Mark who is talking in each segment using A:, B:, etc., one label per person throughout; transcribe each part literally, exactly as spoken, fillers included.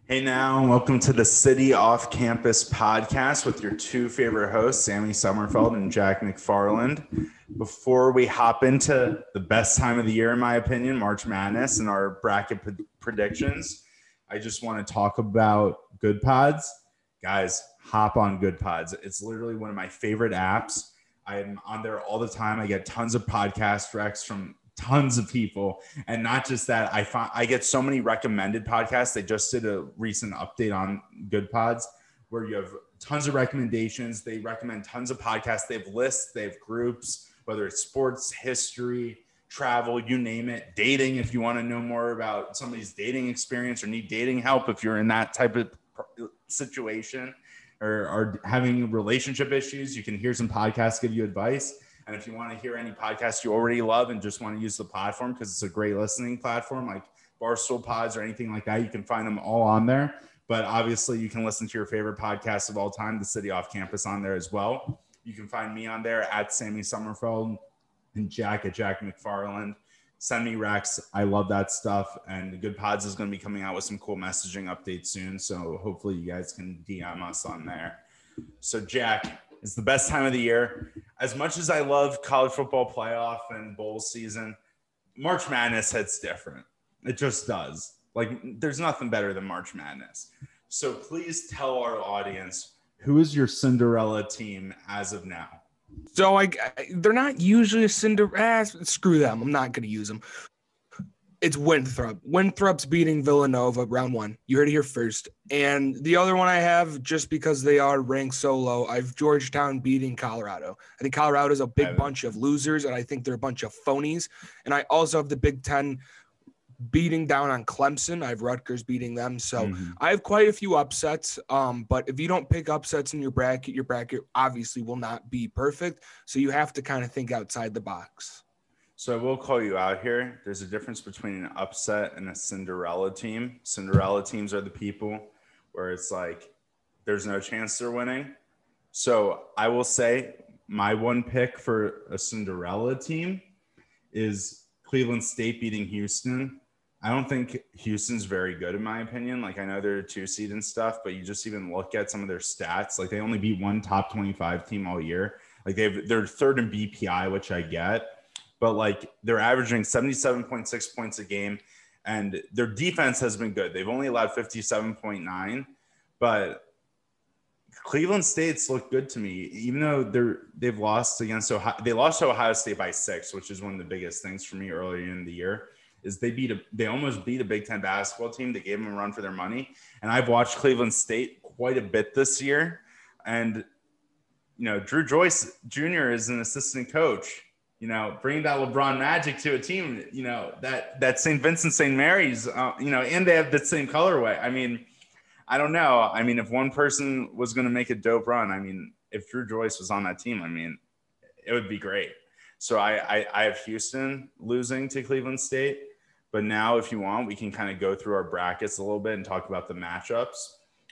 A: Hey now, and welcome to the City Off Campus podcast with your two favorite hosts, Sammy Sommerfeld and Jack McFarland. Before we hop into the best time of the year, in my opinion, March Madness and our bracket p- predictions, I just want to talk about Good Pods. Guys, hop on Good Pods. It's literally one of my favorite apps. I'm on there all the time. I get tons of podcast recs from tons of people, and not just that, I find I get so many recommended podcasts. They just did a recent update on Good Pods where you have tons of recommendations. They recommend tons of podcasts. They have lists, they have groups, whether it's sports, history, travel, you name it, dating. If you want to know more about somebody's dating experience or need dating help, if you're in that type of situation or are having relationship issues, you can hear some podcasts give you advice. And if you want to hear any podcast you already love and just want to use the platform because it's a great listening platform like Barstool Pods or anything like that, you can find them all on there. But obviously, you can listen to your favorite podcast of all time, the City Off Campus, on there as well. You can find me on there at Sammy Sommerfeld and Jack at Jack McFarland. Send me Rex. I love that stuff. And Good Pods is going to be coming out with some cool messaging updates soon. So hopefully you guys can D M us on there. So Jack, it's the best time of the year. As much as I love college football playoff and bowl season, March Madness hits different. It just does. Like, there's nothing better than March Madness. So please tell our audience, who is your Cinderella team as of now?
B: So like they're not usually a Cinderella. Ah, screw them. I'm not going to use them. It's Winthrop. Winthrop's beating Villanova round one. You heard it here first. And the other one I have, just because they are ranked so low, I have Georgetown beating Colorado. I think Colorado is a big bunch of losers, and I think they're a bunch of phonies. And I also have the Big Ten beating down on Clemson. I have Rutgers beating them. So mm-hmm. I have quite a few upsets. Um, but if you don't pick upsets in your bracket, your bracket obviously will not be perfect. So you have to kind of think outside the box.
A: So I will call you out here. There's a difference between an upset and a Cinderella team. Cinderella teams are the people where it's like there's no chance they're winning. So I will say my one pick for a Cinderella team is Cleveland State beating Houston. I don't think Houston's very good in my opinion. Like, I know they're a two seed and stuff, but you just even look at some of their stats. Like, they only beat one top twenty-five team all year. Like, they've they're third in B P I, which I get. But, like, they're averaging seventy-seven point six points a game, and their defense has been good. They've only allowed fifty-seven point nine, but Cleveland State's looked good to me, even though they're, they've lost against Ohio. They lost to Ohio State by six, which is one of the biggest things for me earlier in the year, is they beat a, they almost beat a Big Ten basketball team. They gave them a run for their money. And I've watched Cleveland State quite a bit this year. And, you know, Drew Joyce Junior is an assistant coach. You know, bringing that LeBron magic to a team, you know, that, that Saint Vincent, Saint Mary's, uh, you know, and they have the same colorway. I mean, I don't know. I mean, if one person was going to make a dope run, I mean, if Drew Joyce was on that team, I mean, it would be great. So I, I, I have Houston losing to Cleveland State. But now, if you want, we can kind of go through our brackets a little bit and talk about the matchups.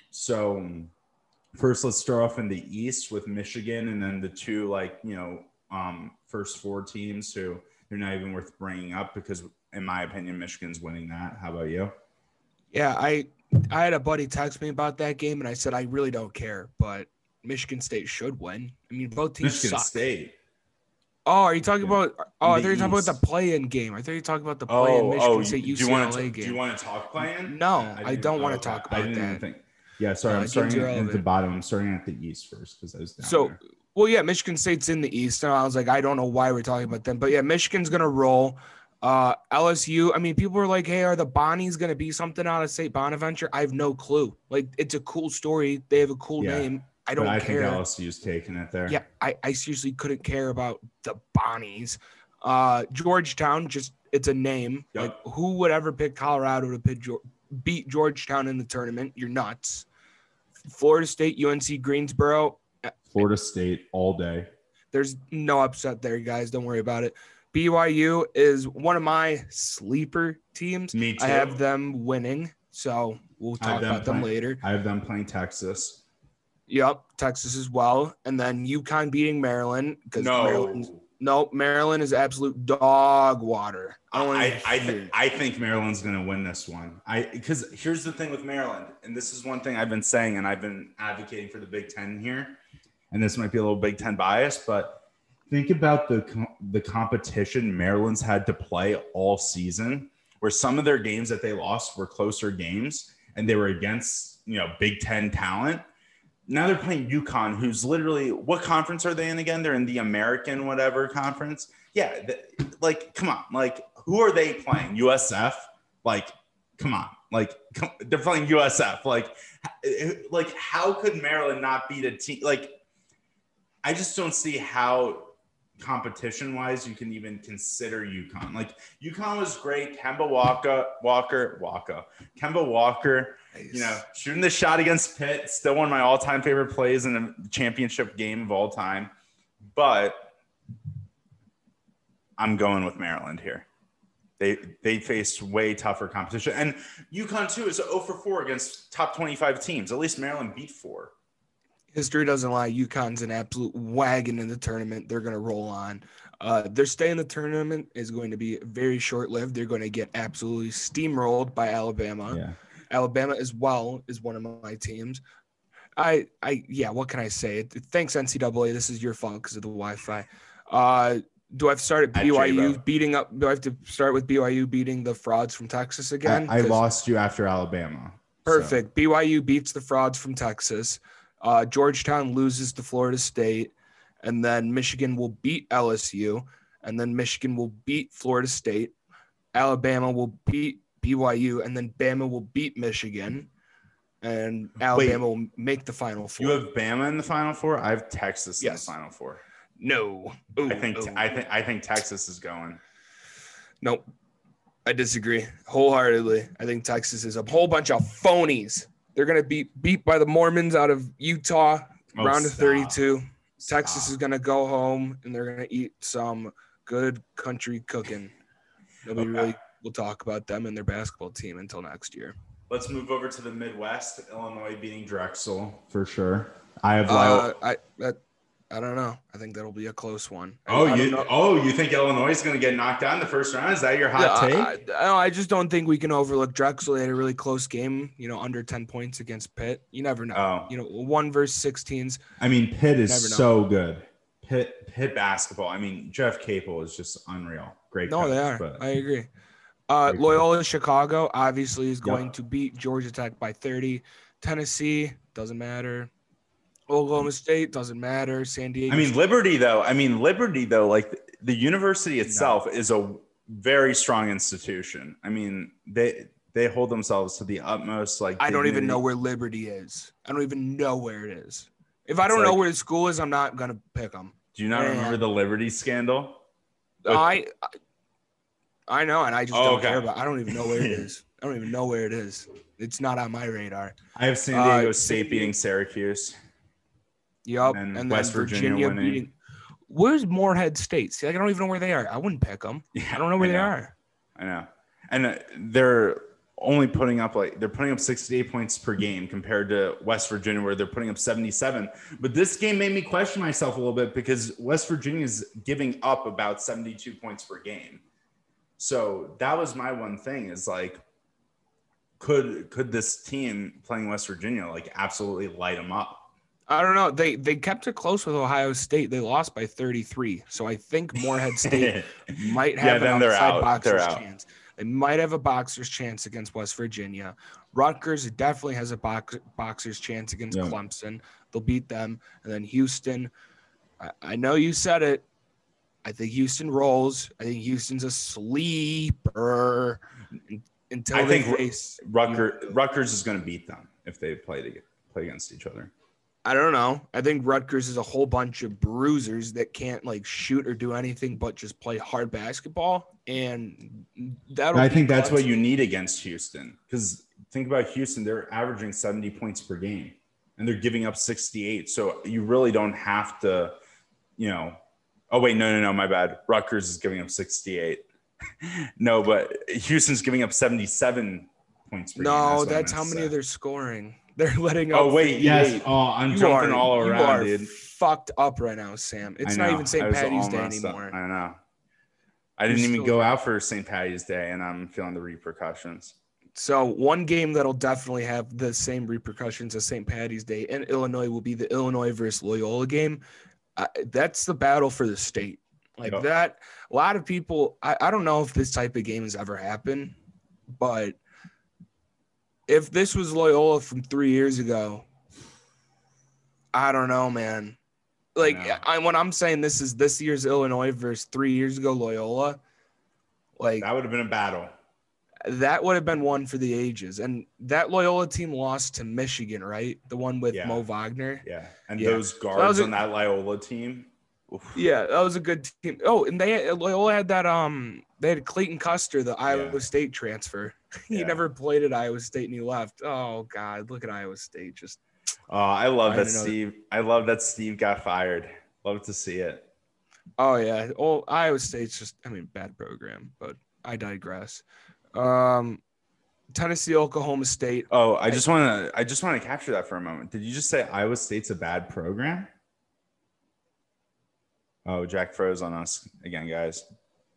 A: So first, let's start off in the East with Michigan, and then the two, like, you know, um, first four teams who they're not even worth bringing up because, in my opinion, Michigan's winning that. How about you?
B: Yeah, I I had a buddy text me about that game, and I said I really don't care, but Michigan State should win. I mean, both teams
A: Michigan
B: suck.
A: State.
B: Oh, are you talking yeah. about? Oh, I thought you were talking about the play-in game. I thought you were talking about the play-in
A: oh,
B: Michigan
A: oh,
B: State
A: U C L A game. Do you want to talk play-in?
B: No, I, I don't
A: even,
B: want
A: oh,
B: to talk
A: okay.
B: about
A: I didn't
B: that.
A: Even think. Yeah, sorry. No, I'm starting at the bottom. I'm starting at the East first because I was down
B: so.
A: There.
B: Well, yeah, Michigan State's in the East, and I was like, I don't know why we're talking about them, but yeah, Michigan's gonna roll. Uh, L S U. I mean, people are like, "Hey, are the Bonnies gonna be something out of Saint Bonaventure?" I have no clue. Like, it's a cool story. They have a cool
A: yeah,
B: name. I don't
A: but I
B: care.
A: think L S U's taking it there.
B: Yeah, I, I seriously couldn't care about the Bonnies. Uh, Georgetown, just it's a name.
A: Yep.
B: Like, who would ever pick Colorado to pick, beat Georgetown in the tournament? You're nuts. Florida State, U N C Greensboro.
A: Florida State all day.
B: There's no upset there, guys. Don't worry about it. B Y U is one of my sleeper teams.
A: Me too.
B: I have them winning, so we'll talk them about
A: playing,
B: them later.
A: I have them playing Texas.
B: Yep, Texas as well. And then UConn beating Maryland.
A: No.
B: Maryland's, Nope. Maryland is absolute dog water. I don't
A: I
B: wanna
A: I,
B: hear
A: th-
B: it.
A: I think Maryland's going to win this one. I because here's the thing with Maryland, and this is one thing I've been saying, and I've been advocating for the Big Ten here, and this might be a little Big Ten bias, but think about the com- the competition Maryland's had to play all season, where some of their games that they lost were closer games, and they were against you know Big Ten talent. Now they're playing UConn, who's literally, what conference are they in again? They're in the American whatever conference. Yeah, th- like, come on. Like, who are they playing? U S F? Like, come on. Like, come, they're playing U S F. Like, like, how could Maryland not beat a team? Like, I just don't see how competition-wise you can even consider UConn. Like, UConn was great. Kemba Walker, Walker, Walker, Kemba Walker. You know, shooting the shot against Pitt, still one of my all-time favorite plays in a championship game of all time. But I'm going with Maryland here. They they faced way tougher competition. And UConn, too, is oh for four against top twenty-five teams. At least Maryland beat four.
B: History doesn't lie. UConn's an absolute wagon in the tournament. They're going to roll on. Uh, their stay in the tournament is going to be very short-lived. They're going to get absolutely steamrolled by Alabama.
A: Yeah.
B: Alabama as well is one of my teams. I, I, yeah, what can I say? Thanks, N C double A. This is your fault because of the Wi-Fi. Uh, do I have to start at
A: At
B: B Y U
A: J-Bo.
B: beating up? Do I have to start with B Y U beating the frauds from Texas again?
A: I, I
B: 'Cause-
A: lost you after Alabama.
B: Perfect. So. B Y U beats the frauds from Texas. Uh, Georgetown loses to Florida State, and then Michigan will beat L S U, and then Michigan will beat Florida State. Alabama will beat B Y U, and then Bama will beat Michigan, and Alabama Wait, will make the Final Four.
A: You have Bama in the Final Four? I have Texas
B: yes.
A: in the Final Four.
B: No, ooh,
A: I think
B: ooh.
A: I think I think Texas is going.
B: Nope, I disagree wholeheartedly. I think Texas is a whole bunch of phonies. They're gonna be beat by the Mormons out of Utah,
A: oh,
B: round of
A: stop.
B: thirty-two.
A: Stop.
B: Texas is gonna go home and they're gonna eat some good country cooking. Nobody okay. really will talk about them and their basketball team until next year.
A: Let's move over to the Midwest. Illinois beating Drexel for sure. I have.
B: Uh, I that I don't know. I think that'll be a close one.
A: Oh,
B: I, I
A: you oh you think Illinois is going to get knocked out in the first round? Is that your hot
B: yeah,
A: take?
B: I, I, I just don't think we can overlook Drexel. They had a really close game. You know, under ten points against Pitt. You never know.
A: Oh.
B: You know, one versus sixteens.
A: I mean, Pitt is so good. Pitt Pitt basketball. I mean, Jeff Capel is just unreal. Great.
B: No,
A: coach,
B: they are.
A: But...
B: I agree. Uh, Loyola
A: coach.
B: Chicago obviously is going
A: yep.
B: to beat Georgia Tech by thirty. Tennessee doesn't matter. Oklahoma State doesn't matter. San Diego.
A: I mean, Liberty though. I mean, Liberty though. Like the university itself no. is a very strong institution. I mean, they they hold themselves to the utmost. Like
B: I don't
A: dignity.
B: even know where Liberty is. I don't even know where it is. If I don't like, know where the school is, I'm not gonna pick them.
A: Do you not Man. remember the Liberty scandal?
B: I I know, and I just
A: oh,
B: don't
A: okay.
B: care about. I don't even know where it is. I don't even know where it is. It's not on my radar.
A: I have San Diego uh, State beating Syracuse.
B: Yep,
A: and,
B: and
A: West
B: then
A: Virginia,
B: Virginia
A: winning.
B: beating. Where's Morehead State? See, like, I don't even know where they are. I wouldn't pick them. Yeah, I don't know where know. they are.
A: I know, and uh, they're only putting up like they're putting up sixty-eight points per game compared to West Virginia, where they're putting up seventy-seven. But this game made me question myself a little bit because West Virginia is giving up about seventy-two points per game. So that was my one thing is like, could could this team playing West Virginia like absolutely light them up?
B: I don't know. They they kept it close with Ohio State. They lost by thirty-three. So I think Morehead State might have
A: yeah,
B: an
A: then
B: outside
A: out.
B: boxer's chance. They might have a boxer's chance against West Virginia. Rutgers definitely has a box, boxer's chance against yeah. Clemson. They'll beat them. And then Houston, I, I know you said it. I think Houston rolls. I think Houston's a sleeper until
A: I
B: they
A: think
B: face
A: Rutgers. You know, Rutgers is going to beat them if they play to get, play against each other.
B: I don't know. I think Rutgers is a whole bunch of bruisers that can't like shoot or do anything but just play hard basketball, and that.
A: I think that's what you need against Houston because think about Houston; they're averaging seventy points per game, and they're giving up sixty-eight. So you really don't have to, you know. Oh wait, no, no, no, my bad. Rutgers is giving up sixty-eight. No, but Houston's giving up seventy-seven points per
B: no,
A: game.
B: No, that's, that's how many
A: say.
B: they're scoring. They're letting up.
A: Oh wait, yes. Oh, I'm
B: you
A: jumping
B: are,
A: all around,
B: you are
A: dude.
B: fucked up right now, Sam. It's
A: I
B: not
A: know.
B: even
A: I
B: Saint
A: was
B: Patty's
A: all
B: Day
A: messed up.
B: anymore.
A: I know. I didn't
B: You're
A: even
B: still-
A: go out for Saint Patty's Day, and I'm feeling the repercussions.
B: So one game that'll definitely have the same repercussions as Saint Patty's Day in Illinois will be the Illinois versus Loyola game. Uh, that's the battle for the state. Like
A: Yep.
B: that, a lot of people, I, I don't know if this type of game has ever happened, but if this was Loyola from three years ago, I don't know, man. Like
A: I know.
B: I, when I'm saying this is this year's Illinois versus three years ago Loyola, like
A: That would have been a battle.
B: that would have been one for the ages. And that Loyola team lost to Michigan, right? The one with
A: Yeah.
B: Mo Wagner.
A: Yeah. And
B: Yeah.
A: those
B: that
A: guards
B: was a-
A: on that Loyola team. Oof.
B: Yeah, that was a good team. Oh, and they Loyola had that um they had Clayton Custer, the Iowa
A: Yeah.
B: State transfer. he
A: Yeah.
B: never played at Iowa State and he left. Oh God, look at Iowa State. Just
A: Oh, I love
B: I
A: that
B: didn't know that.
A: Steve. I love that Steve got fired. Love to see it.
B: oh yeah. Oh, Iowa State's just I mean bad program, but I digress. Um Tennessee, Oklahoma State.
A: Oh, I just want to. I just want to capture that for a moment. Did you just say Iowa State's a bad program? Oh, Jack froze on us again, guys.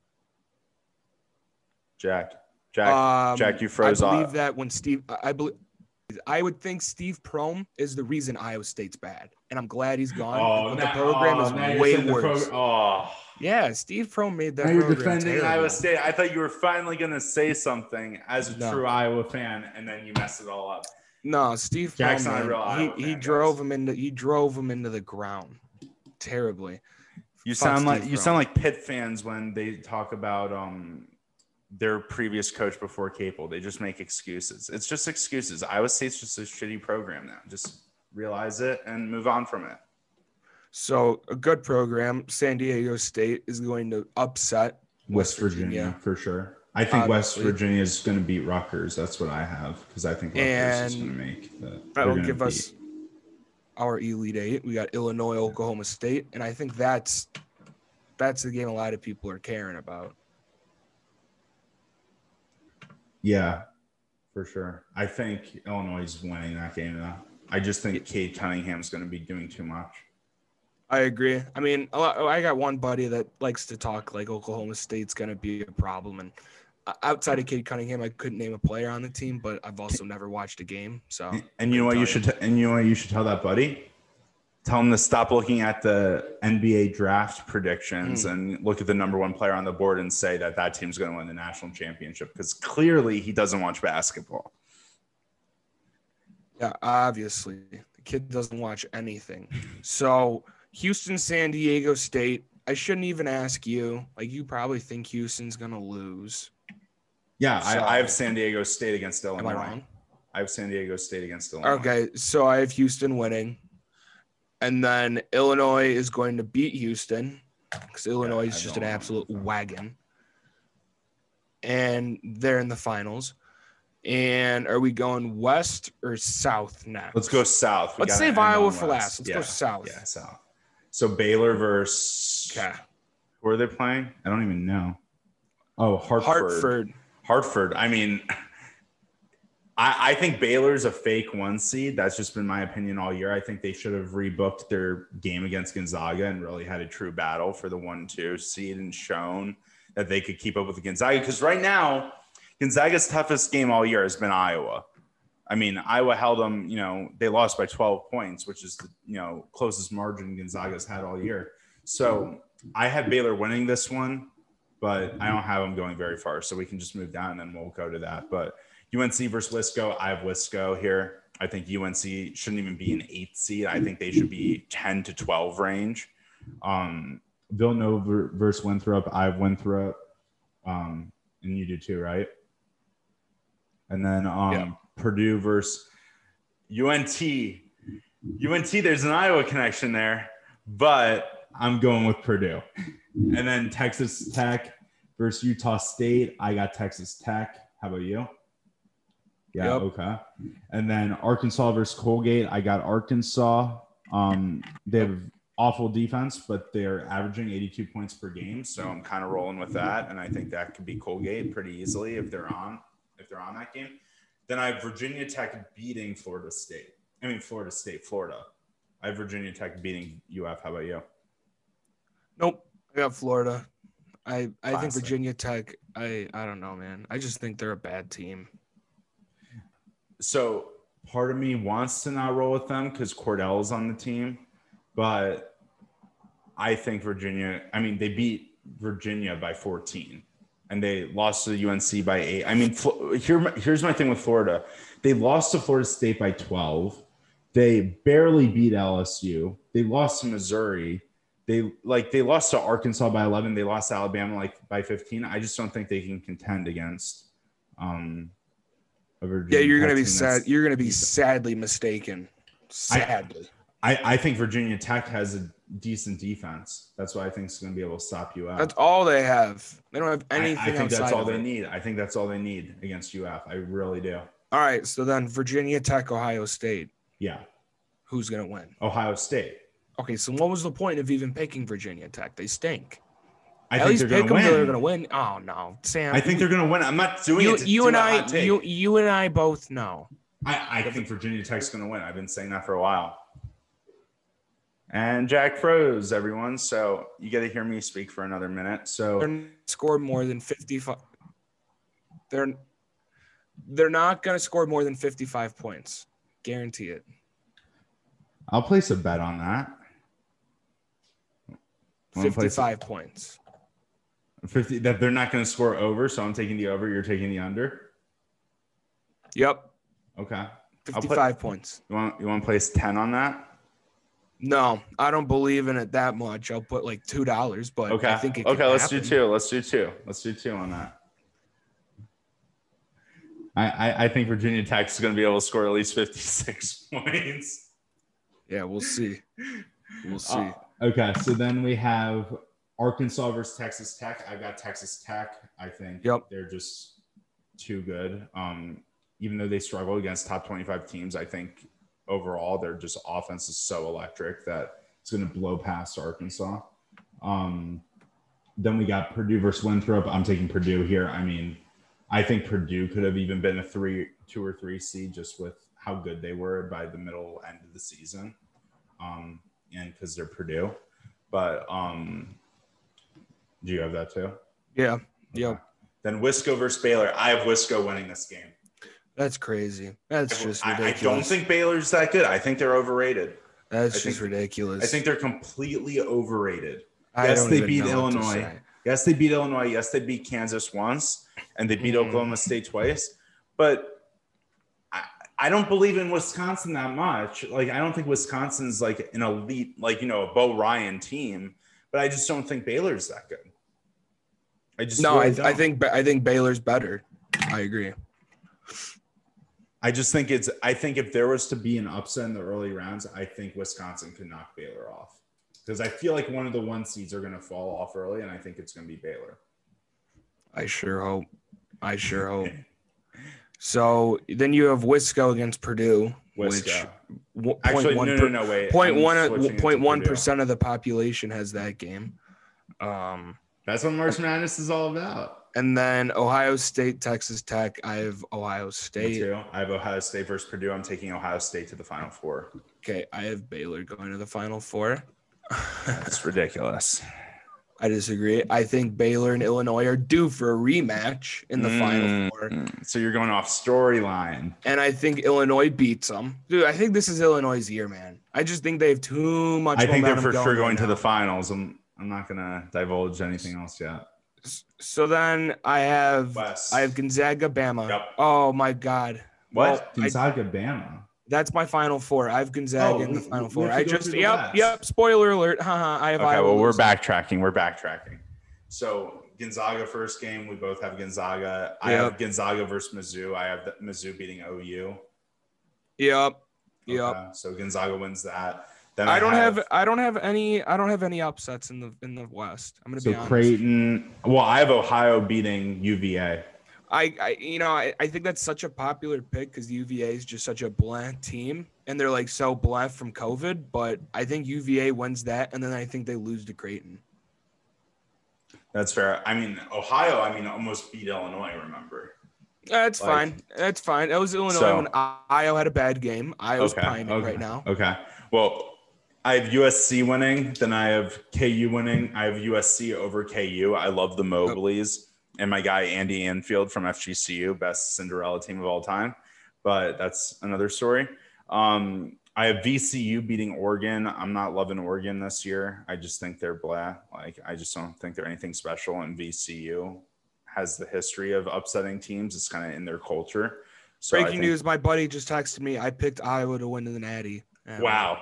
A: Jack, Jack,
B: Um,
A: Jack, you froze
B: I believe
A: off.
B: that when Steve, I I believe, I would think Steve Prohm is the reason Iowa State's bad, and I'm glad he's gone.
A: Oh,
B: but
A: now-
B: the program
A: oh,
B: is
A: now you're
B: way
A: saying the
B: worse.
A: prog- oh,
B: Yeah, Steve Prohm made that
A: now you're
B: program
A: defending
B: terrible.
A: Iowa State. I thought you were finally going to say something as a
B: No.
A: true Iowa fan, and then you messed it all up.
B: No, Steve
A: Jack's
B: Prohm,
A: not a
B: man,
A: real Iowa
B: he, he
A: fan,
B: drove
A: guys.
B: him into he drove him into the ground terribly.
A: You
B: Fuck
A: sound like
B: Steve
A: you
B: Prohm.
A: sound like Pitt fans when they talk about um their previous coach before Capel. They just make excuses. It's just excuses. Iowa State's just a shitty program now. Just realize it and move on from it.
B: So a good program. San Diego State is going to upset
A: West Virginia, for sure. I think West
B: Obviously.
A: Virginia is going to beat Rutgers. That's what I have because I think Rutgers is
B: And
A: going to make the.
B: That'll
A: they're gonna
B: give us
A: beat-
B: our Elite Eight. We got Illinois, Oklahoma State, and I think that's that's the game a lot of people are caring about.
A: Yeah, for sure. I think Illinois is winning that game now. I just think Cade Cunningham's going to be doing too much.
B: I agree. I mean, a lot, I got one buddy that likes to talk like Oklahoma State's going to be a problem, and uh, outside of Cade Cunningham, I couldn't name a player on the team, but I've also never watched a game. So,
A: And you know what
B: couldn't
A: you
B: tell
A: should t- and you know what you should tell that buddy? Tell him to stop looking at the N B A draft predictions
B: Mm.
A: and look at the number one player on the board and say that that team's going to win the national championship because clearly he doesn't watch basketball.
B: Yeah, obviously, the kid doesn't watch anything. So, Houston, San Diego State. I shouldn't even ask you. Like, you probably think Houston's gonna lose.
A: Yeah,
B: So-
A: I, I have San Diego State against
B: Am
A: Illinois.
B: I wrong?
A: I have San Diego State against Illinois.
B: Okay, so I have Houston winning, and then Illinois is going to beat Houston because Illinois
A: I
B: is just
A: don't
B: an
A: know.
B: absolute wagon, and they're in the finals. And are we going west or south next?
A: Let's go south. We
B: Let's
A: gotta
B: save
A: end
B: Iowa
A: on
B: for
A: west.
B: last. Let's
A: yeah,
B: go south.
A: Yeah, south. So Baylor versus
B: Okay.
A: who are they playing? I don't even know. Oh, Hartford.
B: Hartford.
A: Hartford. I mean, I, I think Baylor's a fake one seed. That's just been my opinion all year. I think they should have rebooked their game against Gonzaga and really had a true battle for the one two seed and shown that they could keep up with the Gonzaga. Because right now, Gonzaga's toughest game all year has been Iowa. I mean, Iowa held them, you know, they lost by twelve points, which is the, you know, closest margin Gonzaga's had all year. So I have Baylor winning this one, but I don't have them going very far. So we can just move down and then we'll go to that. But U N C versus Wisco, I have Wisco here. I think U N C shouldn't even be an eighth seed. I think they should be ten to twelve range. Um, Villanova versus Winthrop, I have Winthrop. Um, and you do too, right? And then um,
B: Yeah.
A: Purdue versus U N T. U N T, there's an Iowa connection there, but I'm going with Purdue. And then Texas Tech versus Utah State. I got Texas Tech. How about you? Yeah,
B: Yep.
A: okay. And then Arkansas versus Colgate. I got Arkansas. Um, they have awful defense, but they're averaging eighty-two points per game. So I'm kind of rolling with that. And I think that could be Colgate pretty easily if they're on, if they're on that game. Then I have Virginia Tech beating Florida State. I mean, Florida State, Florida. I have Virginia Tech beating U F. How about you?
B: Nope. I got Florida. I, I think
A: Classic.
B: Virginia Tech, I, I don't know, man. I just think they're a bad team.
A: So part of me wants to not roll with them because Cordell's on the team, but I think Virginia, I mean, they beat Virginia by fourteen and they lost to U N C by eight. I mean, here, here's my thing with Florida. They lost to Florida State by twelve. They barely beat L S U. They lost to Missouri. They like they lost to Arkansas by eleven. They lost to Alabama like by fifteen. I just don't think they can contend against um a Virginia
B: Yeah, you're
A: Tech
B: gonna be
A: team
B: sad.
A: that's-
B: You're gonna be sadly mistaken. Sadly.
A: I, I think Virginia Tech has a decent defense. That's what I think is going to be able to stop you out.
B: That's all they have. They don't have
A: I,
B: anything
A: I think that's
B: outside
A: all
B: of
A: they
B: it.
A: need. I think that's all they need against U F. I really do.
B: All right, so then Virginia Tech, Ohio State.
A: Yeah.
B: Who's gonna win?
A: Ohio State.
B: Okay, so what was the point of even picking Virginia Tech? They stink.
A: I
B: At
A: think
B: least
A: they're
B: pick
A: going
B: them.
A: to
B: They're
A: win.
B: gonna win. Oh no, Sam.
A: I think they're going to win. I'm not doing
B: you,
A: it to
B: you
A: do
B: and
A: a
B: I,
A: hot take.
B: you, you and I both know.
A: I, I think Virginia Tech's going to win. I've been saying that for a while. And Jack froze, everyone. So you got to hear me speak for another minute. So
B: They're not scored more than fifty-five. They're they're not gonna score more than fifty-five points. Guarantee it.
A: I'll place a bet on that. Wanna place
B: fifty-five points.
A: fifty that they're not going to score over. So I'm taking the over. You're taking the under.
B: Yep.
A: Okay.
B: fifty-five points.
A: You want you want to place ten on that?
B: No, I don't believe in it that much. I'll put like two dollars, but
A: Okay.
B: I think it
A: okay.
B: can
A: Let's
B: happen.
A: do two. Let's do two. Let's do two on that. I, I, I think Virginia Tech is going to be able to score at least fifty-six points.
B: Yeah, we'll see. We'll see.
A: Uh, okay. So then we have Arkansas versus Texas Tech. I got Texas Tech. I think
B: Yep.
A: they're just too good. Um, even though they struggle against top twenty-five teams, I think overall their just offense is so electric that it's going to blow past Arkansas. Um, then we got Purdue versus Winthrop. I'm taking Purdue here. I mean, I think Purdue could have even been a three, two or three seed just with how good they were by the middle end of the season. Um, and because they're Purdue. But um, do you have that too?
B: Yeah.
A: Okay.
B: Yep.
A: Then Wisco versus Baylor. I have Wisco winning this game.
B: That's crazy. That's just
A: I,
B: ridiculous.
A: I don't think Baylor's that good. I think they're overrated.
B: That's
A: I
B: just
A: think-
B: ridiculous.
A: I think they're completely overrated.
B: I
A: Yes,
B: don't
A: they
B: even
A: beat
B: know what to
A: Illinois.
B: say.
A: Yes, they beat Illinois. Yes, they beat Kansas once, and they beat
B: Mhm.
A: Oklahoma State twice. But I, I don't believe in Wisconsin that much. Like, I don't think Wisconsin's like an elite, like, you know, a Bo Ryan team. But I just don't think Baylor's that good. I just
B: No,
A: really
B: I, I
A: don't.
B: think I think Baylor's better. I agree.
A: I just think it's. I think if there was to be an upset in the early rounds, I think Wisconsin could knock Baylor off because I feel like one of the one seeds are going to fall off early, and I think it's going to be Baylor.
B: I sure hope. I sure hope. So then you have Wisco against Purdue, which
A: Wisco.
B: w-
A: Actually,
B: point one
A: no, no,
B: per-
A: no, wait.
B: point
A: I'm
B: one
A: switching it to
B: point one
A: Purdue.
B: percent of the population has that game. Um,
A: That's what March Madness is all about.
B: and then Ohio State, Texas Tech. I have Ohio
A: Me
B: State.
A: too. I have Ohio State versus Purdue. I'm taking Ohio State to the Final Four.
B: Okay, I have Baylor going to the Final Four.
A: That's ridiculous.
B: I disagree. I think Baylor and Illinois are due for a rematch in the Final Four.
A: Mm, So you're going off storyline.
B: And I think Illinois beats them. Dude, I think this is Illinois' year, man. I just think they have too much
A: I think they're
B: momentum
A: for sure
B: right
A: going to
B: now.
A: the finals. I'm I'm not gonna divulge anything else yet.
B: So then I have
A: West.
B: I have Gonzaga, Bama.
A: Yep.
B: Oh my God.
A: What?
B: Well, I-
A: Gonzaga, Bama.
B: that's my Final Four. I have Gonzaga
A: Oh,
B: in the
A: we-
B: Final
A: we
B: Four.
A: have to
B: I
A: go
B: just
A: through the
B: yep
A: West.
B: yep. Spoiler alert. Haha. I have
A: Okay,
B: Iowa
A: well we're
B: losing.
A: backtracking. We're backtracking. So Gonzaga first game, we both have Gonzaga. I
B: Yep.
A: have Gonzaga versus Mizzou. I have the, Mizzou beating O U.
B: Yep. Yep.
A: Okay, so Gonzaga wins that. Then
B: I don't have, I don't have any I don't have any upsets in the in the West. I'm gonna
A: so
B: be honest.
A: Creighton. Well, I have Ohio beating U V A.
B: I, I you know I, I think that's such a popular pick because U V A is just such a bland team and they're like so bland from COVID. But I think U V A wins that and then I think they lose to Creighton.
A: That's fair. I mean, Ohio. I mean, almost beat Illinois. Remember?
B: That's
A: Like-
B: fine. That's fine. That was Illinois
A: So-
B: when Iowa had a bad game. Iowa's
A: Okay,
B: priming
A: okay.
B: right now.
A: Okay. Well, I have U S C winning. Then I have K U winning. I have U S C over K U. I love the Mobleys and my guy Andy Anfield from F G C U, best Cinderella team of all time. But that's another story. Um, I have V C U beating Oregon. I'm not loving Oregon this year. I just think they're blah. Like, I just don't think they're anything special. And V C U has the history of upsetting teams. It's kind of in their culture. So
B: Breaking
A: I think,
B: news: my buddy just texted me. I picked Iowa to win the Natty. Yeah,
A: wow.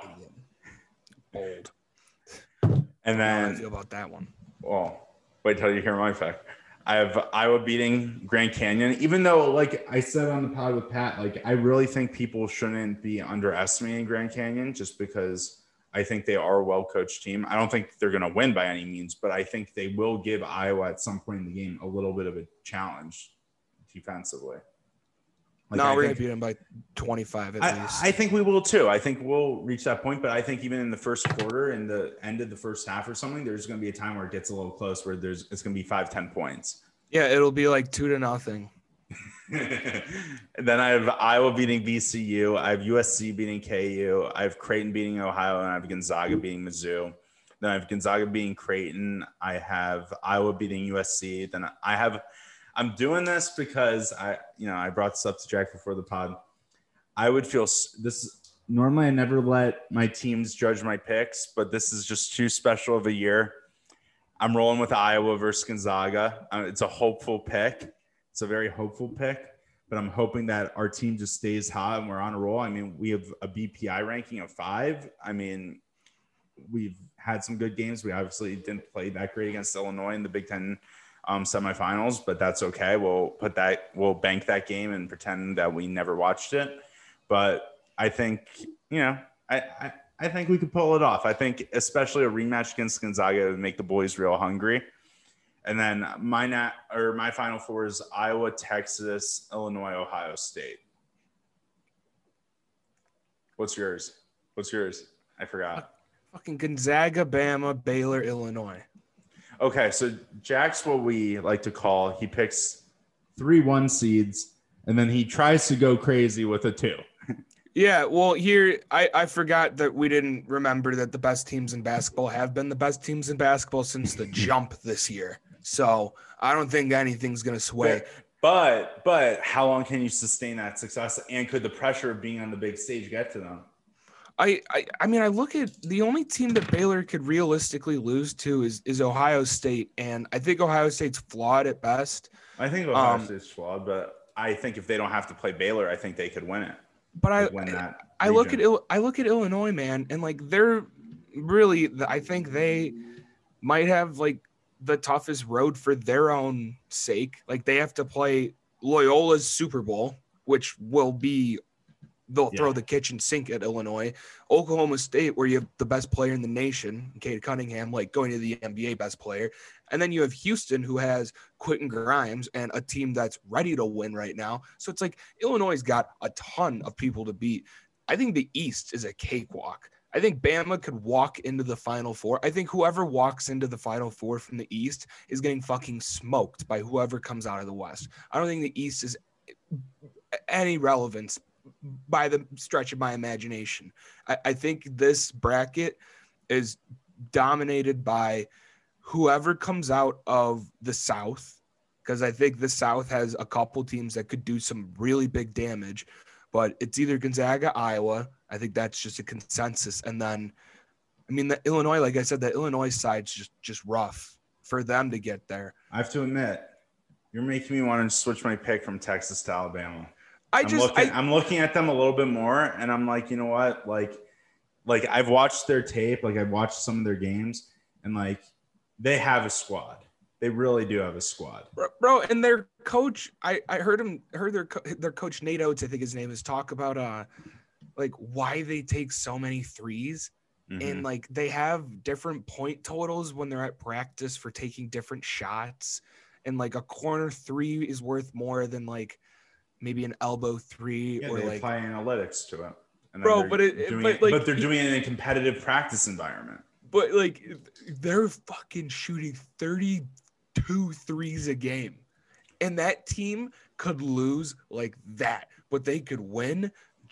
B: Bold.
A: And
B: How do I
A: then,
B: feel about that one?
A: well, wait till you hear my pick. I have Iowa beating Grand Canyon, even though, like I said on the pod with Pat, like I really think people shouldn't be underestimating Grand Canyon just because I think they are a well-coached team. I don't think they're going to win by any means, but I think they will give Iowa at some point in the game a little bit of a challenge defensively. Like,
B: no,
A: I
B: we're
A: think,
B: gonna beat them by twenty-five at
A: I,
B: least.
A: I think we will too. I think we'll reach that point, but I think even in the first quarter, in the end of the first half or something, there's going to be a time where it gets a little close, where there's it's going to be five, ten points.
B: Yeah, it'll be like two to nothing.
A: And then I have Iowa beating V C U. I have U S C beating K U. I have Creighton beating Ohio, and I have Gonzaga beating Mizzou. Then I have Gonzaga beating Creighton. I have Iowa beating U S C. Then I have. I'm doing this because I, you know, I brought this up to Jack before the pod. I would feel this. Normally, I never let my teams judge my picks, but this is just too special of a year. I'm rolling with Iowa versus Gonzaga. Uh, it's a hopeful pick. It's a very hopeful pick, but I'm hoping that our team just stays hot and we're on a roll. I mean, we have a B P I ranking of five. I mean, we've had some good games. We obviously didn't play that great against Illinois in the Big Ten um, semifinals, but that's okay. We'll put that, we'll bank that game and pretend that we never watched it. But I think, you know, I, I, I think we could pull it off. I think especially a rematch against Gonzaga would make the boys real hungry. And then my nat or my final four is Iowa, Texas, Illinois, Ohio State. What's yours? What's yours? I forgot.
B: Fucking Gonzaga, Bama, Baylor, Illinois.
A: Okay, so Jack's what we like to call, he picks three one seeds, and then he tries to go crazy with a two.
B: Yeah, well, here, I, I forgot that we didn't remember that the best teams in basketball have been the best teams in basketball since the jump this year. So I don't think anything's going to sway.
A: But, but how long can you sustain that success? And could the pressure of being on the big stage get to them?
B: I, I I mean, I look at the only team that Baylor could realistically lose to is, is Ohio State. And I think Ohio State's flawed at best.
A: I think Ohio
B: Um,
A: State's flawed, but I think if they don't have to play Baylor, I think they could win it.
B: But I,
A: Win that
B: I look at
A: region.
B: Il- I look at Illinois, man, and like they're really, I think they might have like the toughest road for their own sake. Like they have to play Loyola's Super Bowl, which will be they'll
A: Yeah.
B: throw the kitchen sink at Illinois. Oklahoma State, where you have the best player in the nation, Cade Cunningham, like going to the N B A best player. And then you have Houston, who has Quentin Grimes and a team that's ready to win right now. So it's like Illinois got a ton of people to beat. I think the East is a cakewalk. I think Bama could walk into the Final Four. I think whoever walks into the Final Four from the East is getting fucking smoked by whoever comes out of the West. I don't think the East is any relevance by the stretch of my imagination. I, I think this bracket is dominated by whoever comes out of the South, because I think the South has a couple teams that could do some really big damage, but it's either Gonzaga, Iowa. I think that's just a consensus. And then, I mean, the Illinois, like I said, the Illinois side's just, just rough for them to get there.
A: I have to admit, you're making me want to switch my pick from Texas to Alabama.
B: I
A: I'm
B: just,
A: looking,
B: I,
A: I'm looking at them a little bit more, and I'm like, you know what? Like, like I've watched their tape, like I've watched some of their games, and like they have a squad. They really do have a squad,
B: bro. And their coach, I, I heard him, heard their their coach Nate Oates, I think his name is, talk about uh like why they take so many threes.
A: mm-hmm.
B: And like they have different point totals when they're at practice for taking different shots, and like a corner three is worth more than like maybe an elbow three.
A: Yeah,
B: or
A: they
B: like
A: apply analytics to it, and
B: bro,
A: they're
B: but it,
A: doing
B: but
A: it,
B: like,
A: but they're doing it in a competitive practice environment.
B: But like they're fucking shooting thirty-two threes a game, and that team could lose like that, but they could win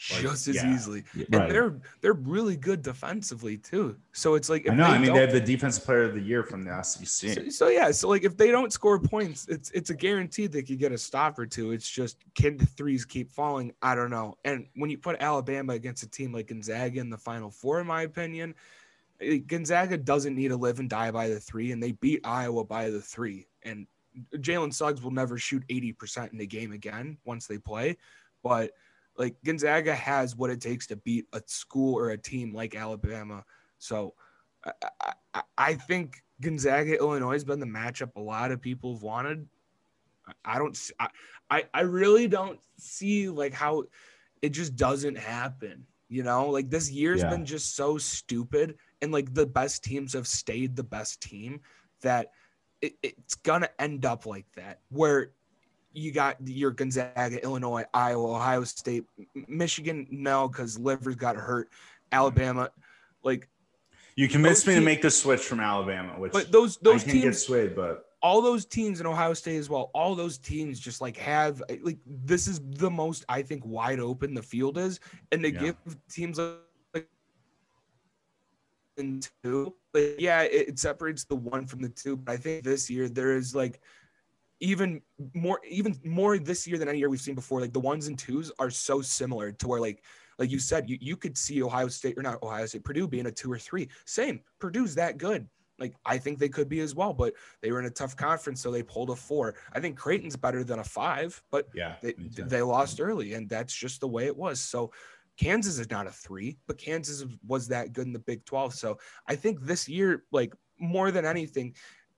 B: just as
A: yeah.
B: easily.
A: Yeah,
B: and
A: right.
B: they're they're really good defensively too. So it's like if
A: I know.
B: they
A: I mean,
B: don't,
A: they have the defensive player of the year from the S E C.
B: so, so yeah, so like if they don't score points, it's it's a guarantee they could get a stop or two. It's just, can the threes keep falling? I don't know. And when you put Alabama against a team like Gonzaga in the Final Four, in my opinion, Gonzaga doesn't need to live and die by the three, and they beat Iowa by the three. And Jalen Suggs will never shoot eighty percent in a game again once they play, but like Gonzaga has what it takes to beat a school or a team like Alabama. So I, I, I think Gonzaga, Illinois has been the matchup a lot of people have wanted. I don't, I, I really don't see like how it just doesn't happen. You know, like this year's
A: Yeah.
B: been just so stupid, and like the best teams have stayed the best team, that it, it's gonna end up like that, where you got your Gonzaga, Illinois, Iowa, Ohio State, Michigan, no, because Livers got hurt, Alabama, like
A: You convinced me
B: teams,
A: to make the switch from Alabama, which
B: but those those
A: I can
B: teams
A: get swayed, but
B: all those teams in Ohio State as well, all those teams just like have like, this is the most, I think, wide open the field is, and they
A: Yeah.
B: give teams like in two, like, yeah, it, it separates the one from the two, but I think this year there is like even more, even more this year than any year we've seen before. Like the ones and twos are so similar to where like, like you said, you, you could see Ohio State, or not Ohio State, Purdue being a two or three. Same, Purdue's that good. Like I think they could be as well, but they were in a tough conference, so they pulled a four. I think Creighton's better than a five, but
A: yeah,
B: they they lost early, and that's just the way it was. So Kansas is not a three, but Kansas was that good in the Big twelve. So I think this year, like more than anything,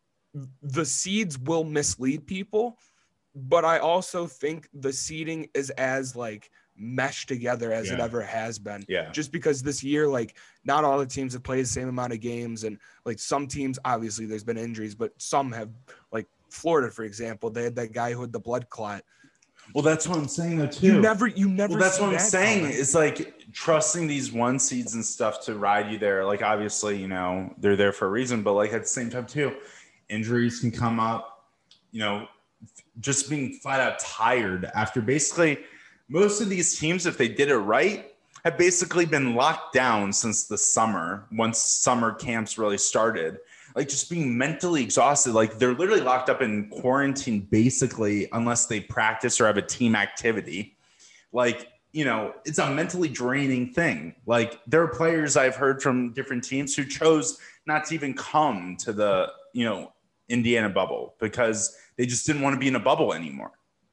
B: the seeds will mislead people, but I also think the seeding is as like meshed together as
A: yeah.
B: it ever has been.
A: Yeah.
B: Just because this year, like not all the teams have played the same amount of games, and like some teams, obviously there's been injuries, but some have, like Florida, for example, they had that guy who had the blood clot.
A: Well, that's what I'm saying though too.
B: You never, you never.
A: Well, that's what I'm
B: that
A: saying.
B: coming.
A: It's like trusting these one seeds and stuff to ride you there. Like obviously, you know, they're there for a reason, but like at the same time too, injuries can come up. You know, just being flat out tired after basically most of these teams, if they did it right, have basically been locked down since the summer, once summer camps really started. Like just being mentally exhausted. Like they're literally locked up in quarantine basically, unless they practice or have a team activity. Like, you know, it's a mentally draining thing. Like there are players I've heard from different teams who chose not to even come to the, you know, Indiana bubble because they just didn't want to be in a bubble anymore,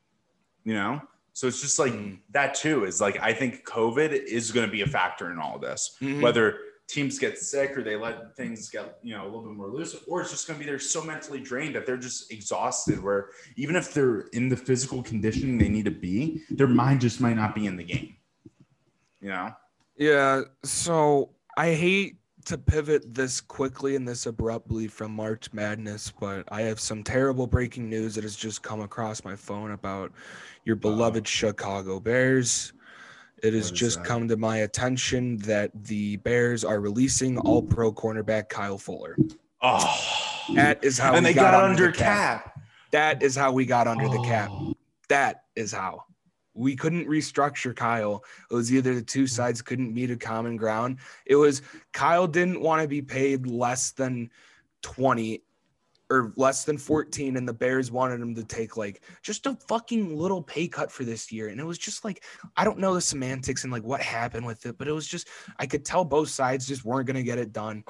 A: you know? So it's just like mm. that too is like, I think COVID is going to be a factor in all of this, mm-hmm. whether teams get sick or they let things get, you know, a little bit more loose, or it's just going to be, they're so mentally drained that they're just exhausted, where even if they're in the physical conditioning they need to be, their mind just might not be in the game, you know?
B: Yeah. So I hate to pivot this quickly and this abruptly from March Madness, but I have some terrible breaking news that has just come across my phone about your beloved uh, Chicago Bears. It has just that? come to my attention that the Bears are releasing all-pro cornerback Kyle Fuller.
A: Oh,
B: that is how
A: and
B: we
A: they
B: got,
A: got
B: under,
A: under cap.
B: cap. That is how we got under
A: oh.
B: the cap. That is how. We couldn't restructure Kyle. It was either the two sides couldn't meet a common ground. It was Kyle didn't want to be paid less than twenty or less than fourteen, and the Bears wanted him to take like just a fucking little pay cut for this year. And it was just like, I don't know the semantics and like what happened with it, but it was just, I could tell both sides just weren't going to get it done.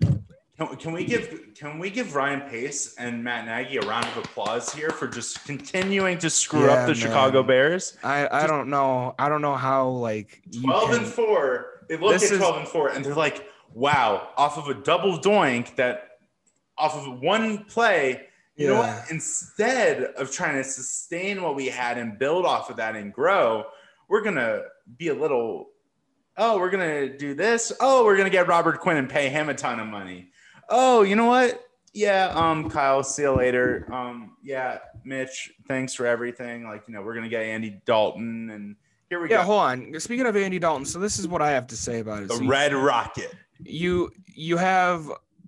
A: Can, can we give can we give Ryan Pace and Matt Nagy a round of applause here for just continuing to screw
B: yeah,
A: up the
B: man.
A: Chicago Bears?
B: I, I don't know. I don't know how like
A: twelve
B: can,
A: and four. They look at twelve is, and four and they're like, wow, off of a double doink that off of one play, you yeah. know what? Instead of trying to sustain what we had and build off of that and grow, we're gonna be a little, oh, we're gonna do this. Oh, we're gonna get Robert Quinn and pay him a ton of money. Oh, you know what? Yeah, um, Kyle, see you later. Um, yeah, Mitch, thanks for everything. Like, you know, we're gonna get Andy Dalton, and here we
B: yeah, go. Yeah, hold on. Speaking of Andy Dalton, so this is what I have to say about it.
A: The
B: so
A: Red you, Rocket.
B: You you have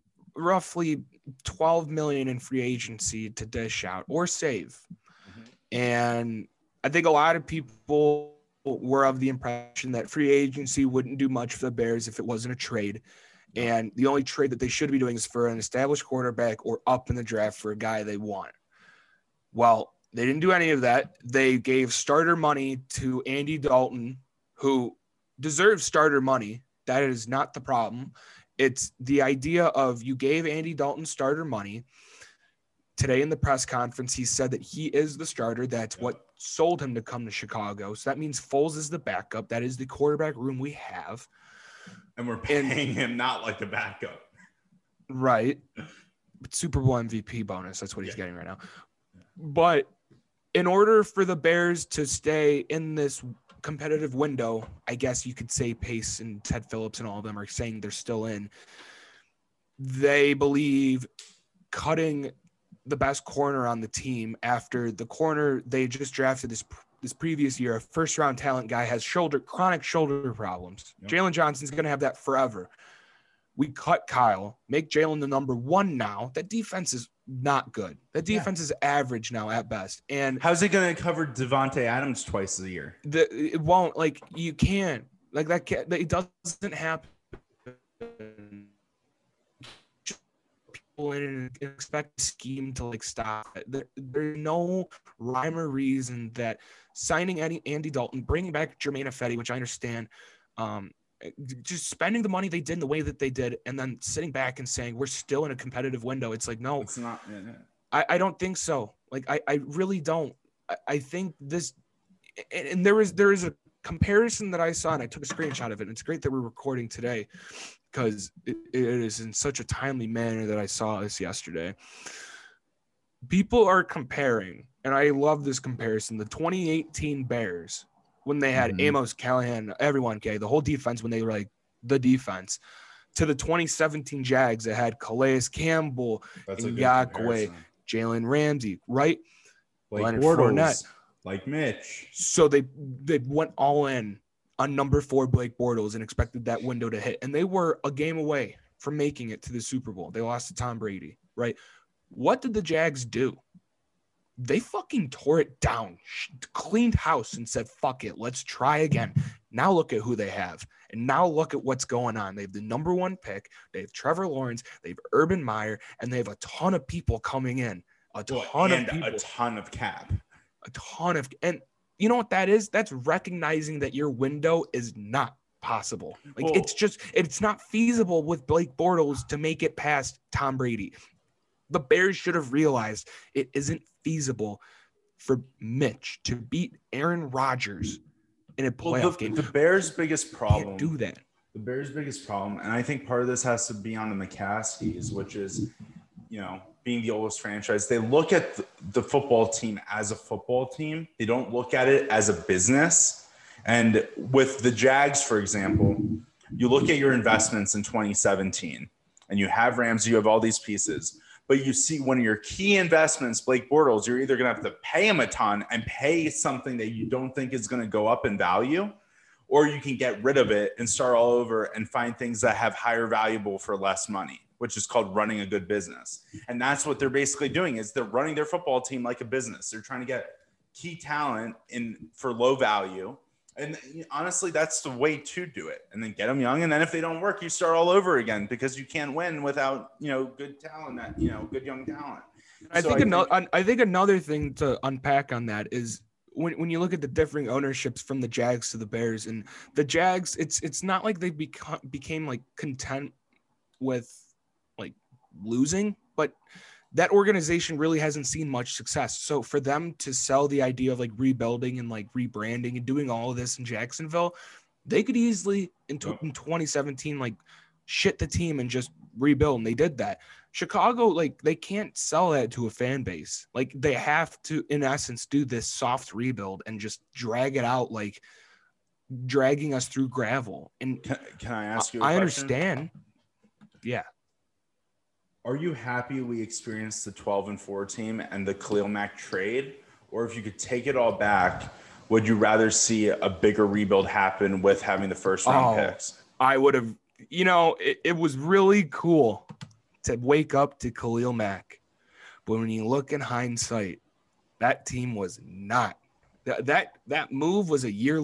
B: roughly twelve million in free agency to dish out or save, mm-hmm. and I think a lot of people were of the impression that free agency wouldn't do much for the Bears if it wasn't a trade. And the only trade that they should be doing is for an established quarterback or up in the draft for a guy they want. Well, they didn't do any of that. They gave starter money to Andy Dalton, who deserves starter money. That is not the problem. It's the idea of you gave Andy Dalton starter money. Today in the press conference, he said that he is the starter. That's what sold him to come to Chicago. So that means Foles is the backup. That is the quarterback room we have.
A: And we're paying and, him not like the backup.
B: Right. Super Bowl M V P bonus. That's what he's yeah. getting right now. But in order for the Bears to stay in this competitive window, I guess you could say Pace and Ted Phillips and all of them are saying they're still in. They believe cutting the best corner on the team after the corner they just drafted this this previous year, a first round talent guy, has shoulder chronic shoulder problems. Yep. Jalen Johnson's going to have that forever. We cut Kyle, make Jalen the number one now. That defense is not good. That defense yeah. is average now at best. And
A: how's he going to cover Devontae Adams twice a year?
B: The, it won't. Like, you can't. Like, that, can't, that it doesn't happen. People in and expect the scheme to, like, stop. There, there's no rhyme or reason that signing Andy, Andy Dalton, bringing back Germain Ifedi, which I understand, um, just spending the money they did in the way that they did, and then sitting back and saying we're still in a competitive window. It's like, no,
A: it's not. Yeah, yeah.
B: I, I don't think so. Like, I, I really don't. I, I think this, and, and there is there is a comparison that I saw, and I took a screenshot of it. And it's great that we're recording today because it, it is in such a timely manner that I saw this yesterday. People are comparing, and I love this comparison, the twenty eighteen Bears when they had mm-hmm. Amos, Callahan, everyone, okay, the whole defense when they were like the defense, to the twenty seventeen Jags that had Calais Campbell, Ngakoue, Jalen Ramsey, right?
A: Like Leonard Fournette, like Mitch.
B: So they they went all in on number four Blake Bortles and expected that window to hit, and they were a game away from making it to the Super Bowl. They lost to Tom Brady, right? What did the Jags do? They fucking tore it down, cleaned house, and said, fuck it, let's try again. Now look at who they have. And now look at what's going on. They have the number one pick. They have Trevor Lawrence. They have Urban Meyer. And they have a ton of people coming in. A ton
A: well,
B: of people.
A: a ton of cap.
B: A ton of – and you know what that is? That's recognizing that your window is not possible. Like, well, it's just – it's not feasible with Blake Bortles to make it past Tom Brady. The Bears should have realized it isn't feasible for Mitch to beat Aaron Rodgers in a playoff
A: well, the,
B: game.
A: The Bears' biggest problem.
B: Can't do that.
A: The Bears' biggest problem, and I think part of this has to be on the McCaskies, which is, you know, being the oldest franchise. They look at the, the football team as a football team. They don't look at it as a business. And with the Jags, for example, you look at your investments in twenty seventeen, and you have Ramsey, you have all these pieces. But you see one of your key investments, Blake Bortles, you're either going to have to pay him a ton and pay something that you don't think is going to go up in value, or you can get rid of it and start all over and find things that have higher valuable for less money, which is called running a good business. And that's what they're basically doing is they're running their football team like a business. They're trying to get key talent in for low value. And honestly, that's the way to do it. And then get them young. And then if they don't work, you start all over again because you can't win without, you know, good talent, that, you know, good young talent.
B: I so think I another, think, I think another thing to unpack on that is when, when you look at the differing ownerships from the Jags to the Bears, and the Jags, it's, it's not like they become, became like content with like losing, but that organization really hasn't seen much success. So for them to sell the idea of like rebuilding and like rebranding and doing all of this in Jacksonville, they could easily in, t- in twenty seventeen, like shit the team and just rebuild. And they did that. Chicago, like they can't sell that to a fan base. Like they have to, in essence, do this soft rebuild and just drag it out, like dragging us through gravel. And
A: can, can I ask you a
B: I
A: question?
B: understand. Yeah.
A: Are you happy we experienced the twelve and four team and the Khalil Mack trade? Or if you could take it all back, would you rather see a bigger rebuild happen with having the first round oh, picks?
B: I would have, you know, it, it was really cool to wake up to Khalil Mack. But when you look in hindsight, that team was not that that, that move was a year late.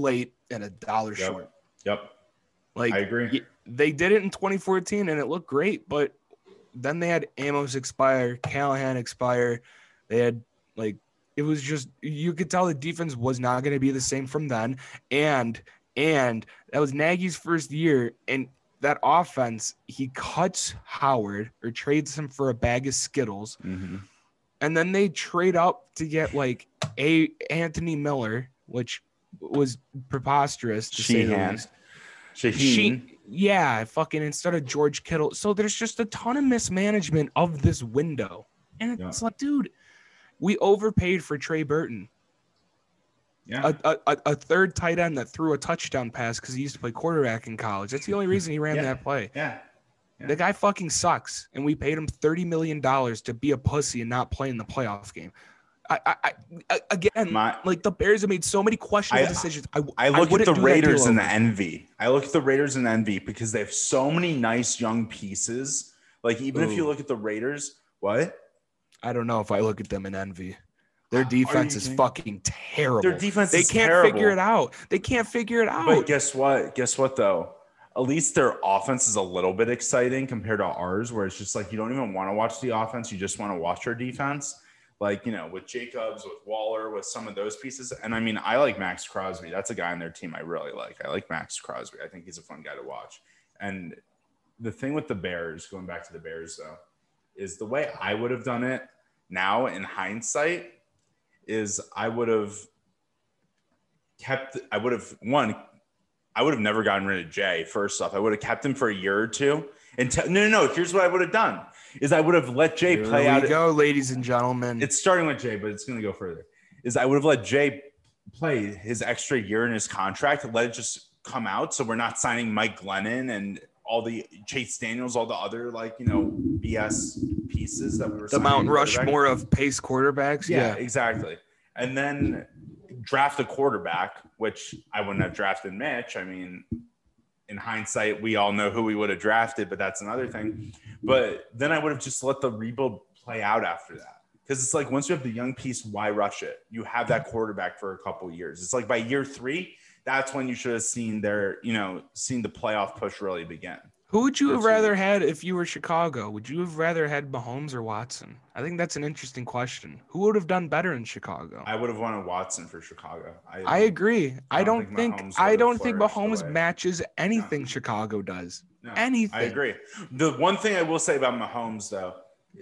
B: and a dollar
A: Yep.
B: short.
A: Yep.
B: Like
A: I agree.
B: They did it in twenty fourteen and it looked great, but then they had Amos expire, Callahan expire. They had like it was just you could tell the defense was not going to be the same from then. And and that was Nagy's first year, and that offense, he cuts Howard or trades him for a bag of Skittles.
A: Mm-hmm.
B: And then they trade up to get like a Anthony Miller, which was preposterous to say the
A: Sheehan.
B: least.
A: Shaheen.
B: She, yeah, fucking instead of George Kittle. So there's just a ton of mismanagement of this window. And it's
A: Yeah.
B: like, dude, we overpaid for Trey Burton.
A: Yeah.
B: A, a, a third tight end that threw a touchdown pass because he used to play quarterback in college. That's the only reason he ran
A: Yeah.
B: that play.
A: Yeah. Yeah.
B: The guy fucking sucks. And we paid him thirty million dollars to be a pussy and not play in the playoff game. I, I, I again,
A: My-
B: like the Bears have made so many questionable
A: I-
B: decisions. I,
A: I look at
B: wouldn't
A: the
B: do that
A: Raiders
B: deal
A: and
B: over.
A: the envy. I look at the Raiders and envy because they have so many nice young pieces. Like even if you
B: Ooh.
A: look at the Raiders, what?
B: I don't know if I look at them in envy. Their
A: Are
B: defense
A: you
B: is
A: kidding?
B: fucking terrible.
A: Their defense
B: they
A: is
B: can't
A: terrible.
B: figure it out. They can't figure it out.
A: But guess what? Guess what though? At least their offense is a little bit exciting compared to ours, where it's just like you don't even want to watch the offense, you just want to watch our defense. Like, you know, with Jacobs, with Waller, with some of those pieces. And I mean, I like Max Crosby. That's a guy on their team I really like. I like Max Crosby. I think he's a fun guy to watch. And the thing with the Bears, going back to the Bears though, is the way I would have done it now in hindsight is I would have kept, I would have, one, I would have never gotten rid of Jay. First off, I would have kept him for a year or two. And te- no, no, no. Here's what I would have done: is I would have let Jay
B: Here
A: play
B: we
A: out.
B: go, ladies and gentlemen.
A: It's starting with Jay, but it's going to go further. Is I would have let Jay play his extra year in his contract, let it just come out, so we're not signing Mike Glennon and all the Chase Daniels, all the other like you know B S pieces that we were
B: the
A: signing
B: Mount
A: quarterback.
B: Rushmore of pace quarterbacks.
A: Yeah,
B: Yeah.
A: exactly. And then draft a quarterback, which I wouldn't have drafted Mitch. I mean, in hindsight, we all know who we would have drafted, but that's another thing. But then I would have just let the rebuild play out after that. Because it's like once you have the young piece, why rush it? You have that quarterback for a couple of years. It's like by year three, that's when you should have seen their, you know, seen the playoff push really begin.
B: Who would you have
A: That's
B: rather
A: what-
B: had if you were Chicago? Would you have rather had Mahomes or Watson? I think that's an interesting question. Who would have done better in Chicago?
A: I would have wanted Watson for Chicago. I,
B: I agree. I
A: don't
B: don't
A: think
B: think,
A: Mahomes
B: I
A: would've
B: don't think
A: flourished
B: Mahomes
A: the way-
B: matches anything Chicago does.
A: No,
B: Anything.
A: I agree. The one thing I will say about Mahomes, though,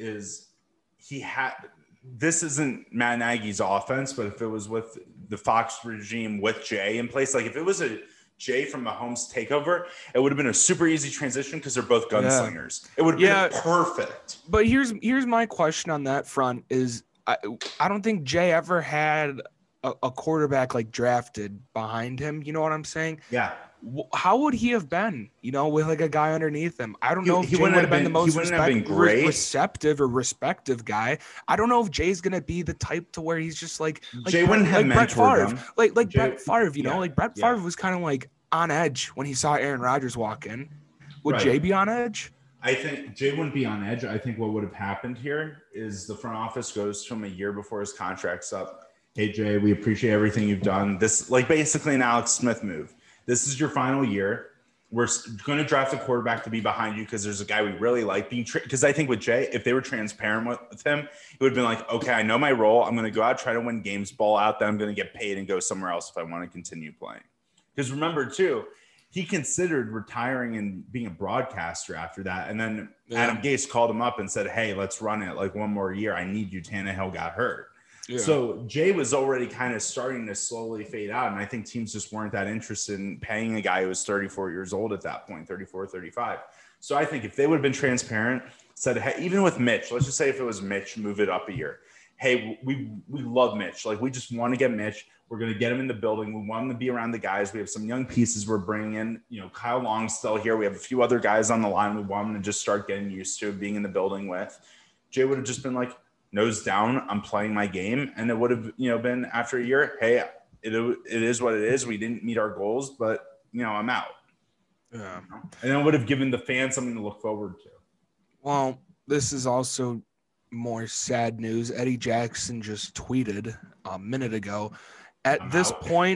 A: is he had this isn't Matt Nagy's offense, but if it was with the Fox regime with Jay in place, like if it was a Jay from Mahomes takeover, it would have been a super easy transition because they're both gunslingers. It would have
B: Yeah.
A: been perfect.
B: But here's here's my question on that front is I I don't think Jay ever had a, a quarterback like drafted behind him. You know what I'm saying?
A: Yeah.
B: Wh- How would he have been? You know, with like a guy underneath him. I don't
A: He-
B: know if
A: he
B: Jay
A: wouldn't
B: would
A: have
B: have been,
A: been-
B: the
A: he
B: most
A: wouldn't have
B: respect,
A: been
B: re-
A: great.
B: receptive or respective guy. I don't know if Jay's gonna be the type to where he's just like, like
A: Jay
B: Brett-
A: wouldn't have
B: like Brett
A: mentored
B: Favre,
A: him.
B: like like
A: Jay-
B: Brett Favre. You know,
A: yeah,
B: like Brett
A: yeah.
B: Favre was kind of like on edge when he saw Aaron Rodgers walk in. Would
A: Right.
B: Jay be on edge?
A: I think Jay wouldn't be on edge. I think what would have happened here is the front office goes to him a year before his contract's up. Hey, Jay, we appreciate everything you've done. This, like basically an Alex Smith move. This is your final year. We're going to draft a quarterback to be behind you because there's a guy we really like. Being Because tra- I think with Jay, if they were transparent with, with him, it would have been like, okay, I know my role. I'm going to go out, try to win games, ball out. Then I'm going to get paid and go somewhere else if I want to continue playing. Because remember, too, he considered retiring and being a broadcaster after that. And then
B: Yeah.
A: Adam Gase called him up and said, hey, let's run it like one more year. I need you. Tannehill got hurt.
B: Yeah.
A: So Jay was already kind of starting to slowly fade out. And I think teams just weren't that interested in paying a guy who was thirty-four years old at that point, thirty-four, thirty-five. So I think if they would have been transparent, said, hey, even with Mitch, let's just say if it was Mitch, move it up a year. Hey, we, we love Mitch. Like we just want to get Mitch. We're going to get him in the building. We want him to be around the guys. We have some young pieces we're bringing in. You know, Kyle Long's still here. We have a few other guys on the line we want him to just start getting used to being in the building with. Jay would have just been like, nose down, I'm playing my game. And it would have, you know, been after a year, hey, it, it is what it is. We didn't meet our goals, but, you know, I'm out.
B: Yeah.
A: And it would have given the fans something to look forward to.
B: Well, this is also more sad news. Eddie Jackson just tweeted a minute ago. At
A: I'm
B: this
A: out.
B: point,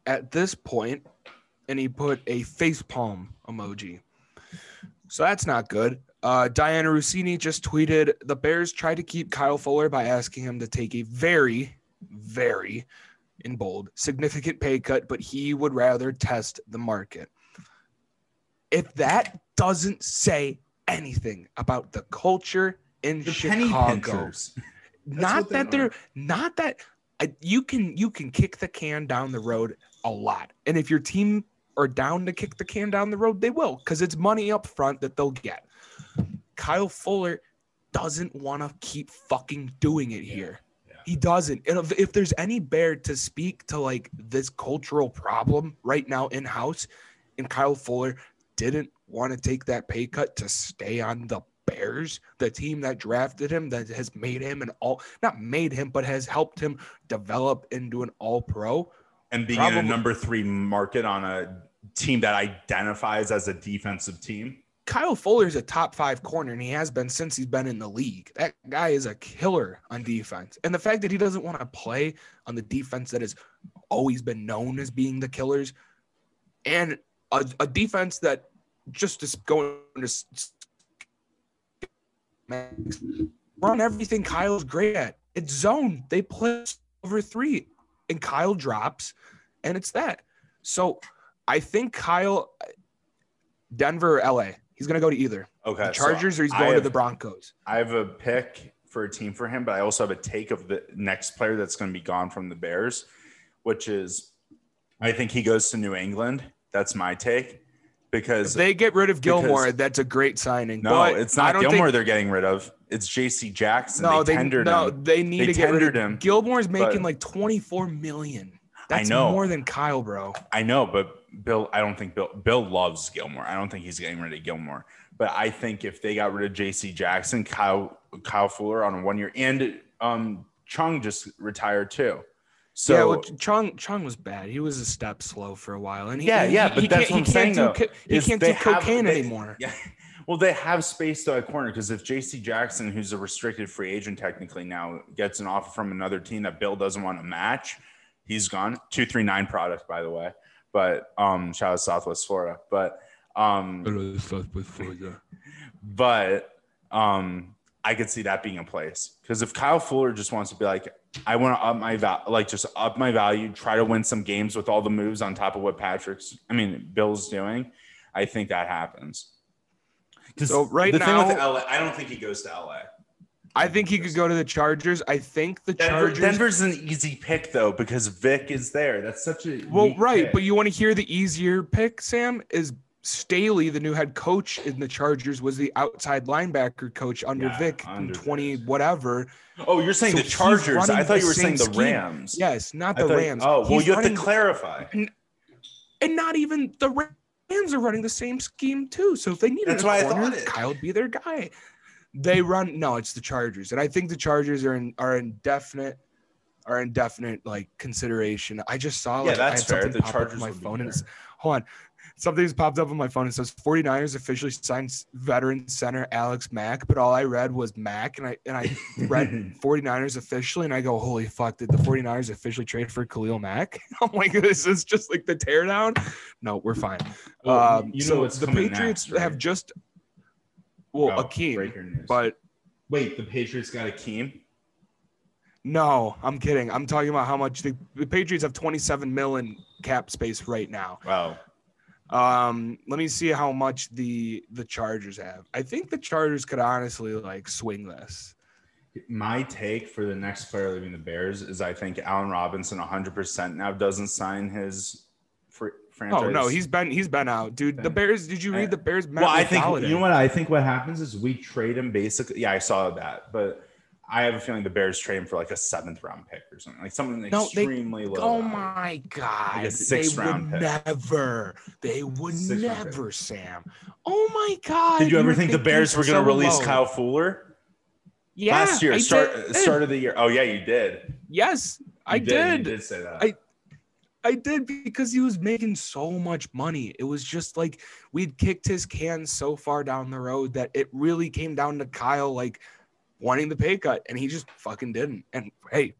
B: at this point, and he put a facepalm emoji. So that's not good. Uh, Diana Rossini just tweeted, the Bears tried to keep Kyle Fuller by asking him to take a very, very, in bold, significant pay cut, but he would rather test the market. If that doesn't say anything about the culture in
A: The
B: Chicago,
A: penny pinchers.
B: not
A: they
B: that they're
A: are.
B: not that I, you can you can kick the can down the road a lot, and if your team are down to kick the can down the road, they will, because it's money up front that they'll get. Kyle Fuller doesn't want to keep fucking doing it here.
A: Yeah.
B: He doesn't. And if, if there's any Bear to speak to like this cultural problem right now in house, and Kyle Fuller didn't want to take that pay cut to stay on the Bears, the team that drafted him, that has made him an all, not made him, but has helped him develop into an all pro.
A: And being
B: Probably,
A: in a number three market on a team that identifies as a defensive team.
B: Kyle Fuller is a top five corner, and he has been since he's been in the league. That guy is a killer on defense. And the fact that he doesn't want to play on the defense that has always been known as being the killers, and a, a defense that just is going to run everything Kyle's great at. It's zone. They play over three, and Kyle drops, and it's that. So I think Kyle, Denver or L A, he's going to go to either.
A: Okay.
B: The Chargers,
A: so
B: or he's
A: I
B: going
A: have,
B: to the Broncos.
A: I have a pick for a team for him, but I also have a take of the next player that's going to be gone from the Bears, which is I think he goes to New England. That's my take. Because
B: if they get rid of Gilmore,
A: because,
B: that's a great signing.
A: No,
B: but
A: it's not Gilmore
B: think,
A: they're getting rid of. It's J C Jackson.
B: No,
A: they,
B: they
A: tendered
B: no,
A: him.
B: they need
A: they
B: to get rid of
A: him.
B: Gilmore's making
A: but,
B: like twenty-four million dollars. That's
A: I know.
B: more than Kyle, bro.
A: I know, but Bill, I don't think Bill Bill loves Gilmore. I don't think he's getting rid of Gilmore. But I think if they got rid of J C Jackson, Kyle Kyle Fuller on a one year, and um Chung just retired too. So
B: yeah, well, Chung Chung was bad. He was a step slow for a while, and he,
A: yeah,
B: he,
A: yeah,
B: he,
A: but
B: he
A: that's what I'm saying.
B: Do,
A: though,
B: he can't do cocaine
A: have, they,
B: anymore.
A: Yeah, well, they have space to a corner because if J C Jackson, who's a restricted free agent technically now, gets an offer from another team that Bill doesn't want to match, he's gone. Two three nine product, by the way. But um, shout out Southwest Florida. But um,
B: Southwest Florida.
A: But um, I could see that being in place because if Kyle Fuller just wants to be like, I want to up my val- like just up my value, try to win some games with all the moves on top of what Patrick's, I mean, Bill's doing. I think that happens.
B: So right
A: the
B: now,
A: thing with L A, I don't think he goes to L A.
B: I think he could go to the Chargers. I think the
A: Denver,
B: Chargers.
A: Denver's an easy pick though because Vic is there. That's such a
B: well, right,
A: pick.
B: but you want to hear the easier pick, Sam? Is Staley, the new head coach in the Chargers, was the outside linebacker coach under
A: Yeah,
B: Vic
A: under
B: in twenty whatever.
A: Oh, you're saying
B: So
A: the Chargers? I thought you were saying the
B: scheme.
A: Rams.
B: Yes, not
A: I
B: the
A: thought-
B: Rams.
A: Oh, well,
B: He's
A: you have
B: running,
A: to clarify.
B: and not even the Rams are running the same scheme too. So if they needed
A: That's
B: a
A: why I
B: corner,
A: thought it.
B: Kyle would be their guy. They run no, it's the Chargers, and I think the Chargers are in are indefinite, are indefinite like consideration. I just saw like
A: Yeah,
B: I
A: that's
B: had
A: fair.
B: something
A: The
B: pop up
A: Chargers
B: on my
A: would be
B: phone, and
A: fair.
B: it's hold on. Something's popped up on my phone. It says 49ers officially signed veteran center Alex Mack, but all I read was Mack, and I and I read 49ers officially, and I go, holy fuck, did the 49ers officially trade for Khalil Mack? I'm like, this is just like the teardown. No, we're fine.
A: Well,
B: um,
A: you know
B: so
A: what's
B: the
A: coming
B: Patriots
A: next, right?
B: have just well,
A: Oh,
B: Akeem,
A: breaker news.
B: but
A: Wait, the Patriots got Akeem?
B: no, I'm kidding. I'm talking about how much the, the Patriots have twenty-seven mil in cap space right now.
A: Wow.
B: Um, let me see how much the the Chargers have. I think the Chargers could honestly like swing this.
A: My take for the next player leaving the Bears is I think Allen Robinson one hundred percent now doesn't sign his fr- franchise.
B: Oh no, he's been he's been out, dude. The Bears. Did you read the Bears?
A: Well, I think you know what I think. What happens is we trade him basically. Yeah, I saw that, but I have a feeling the Bears trade him for like a seventh round pick or something, like something
B: No, they-
A: extremely low.
B: Oh
A: value.
B: my god,
A: Like a sixth
B: they
A: round
B: would
A: pick.
B: never. They would
A: Sixth round
B: never, Sam. Oh my god.
A: Did you ever
B: would
A: think the
B: these
A: Bears
B: are
A: were going to
B: so
A: release
B: low.
A: Kyle Fuller
B: Yeah,
A: last year?
B: I
A: Start
B: did.
A: start of the year. Oh yeah, you did.
B: Yes, I
A: You
B: did.
A: You did say that.
B: I- I did because he was making so much money. It was just like we'd kicked his can so far down the road that it really came down to Kyle like wanting the pay cut, and he just fucking didn't. And hey,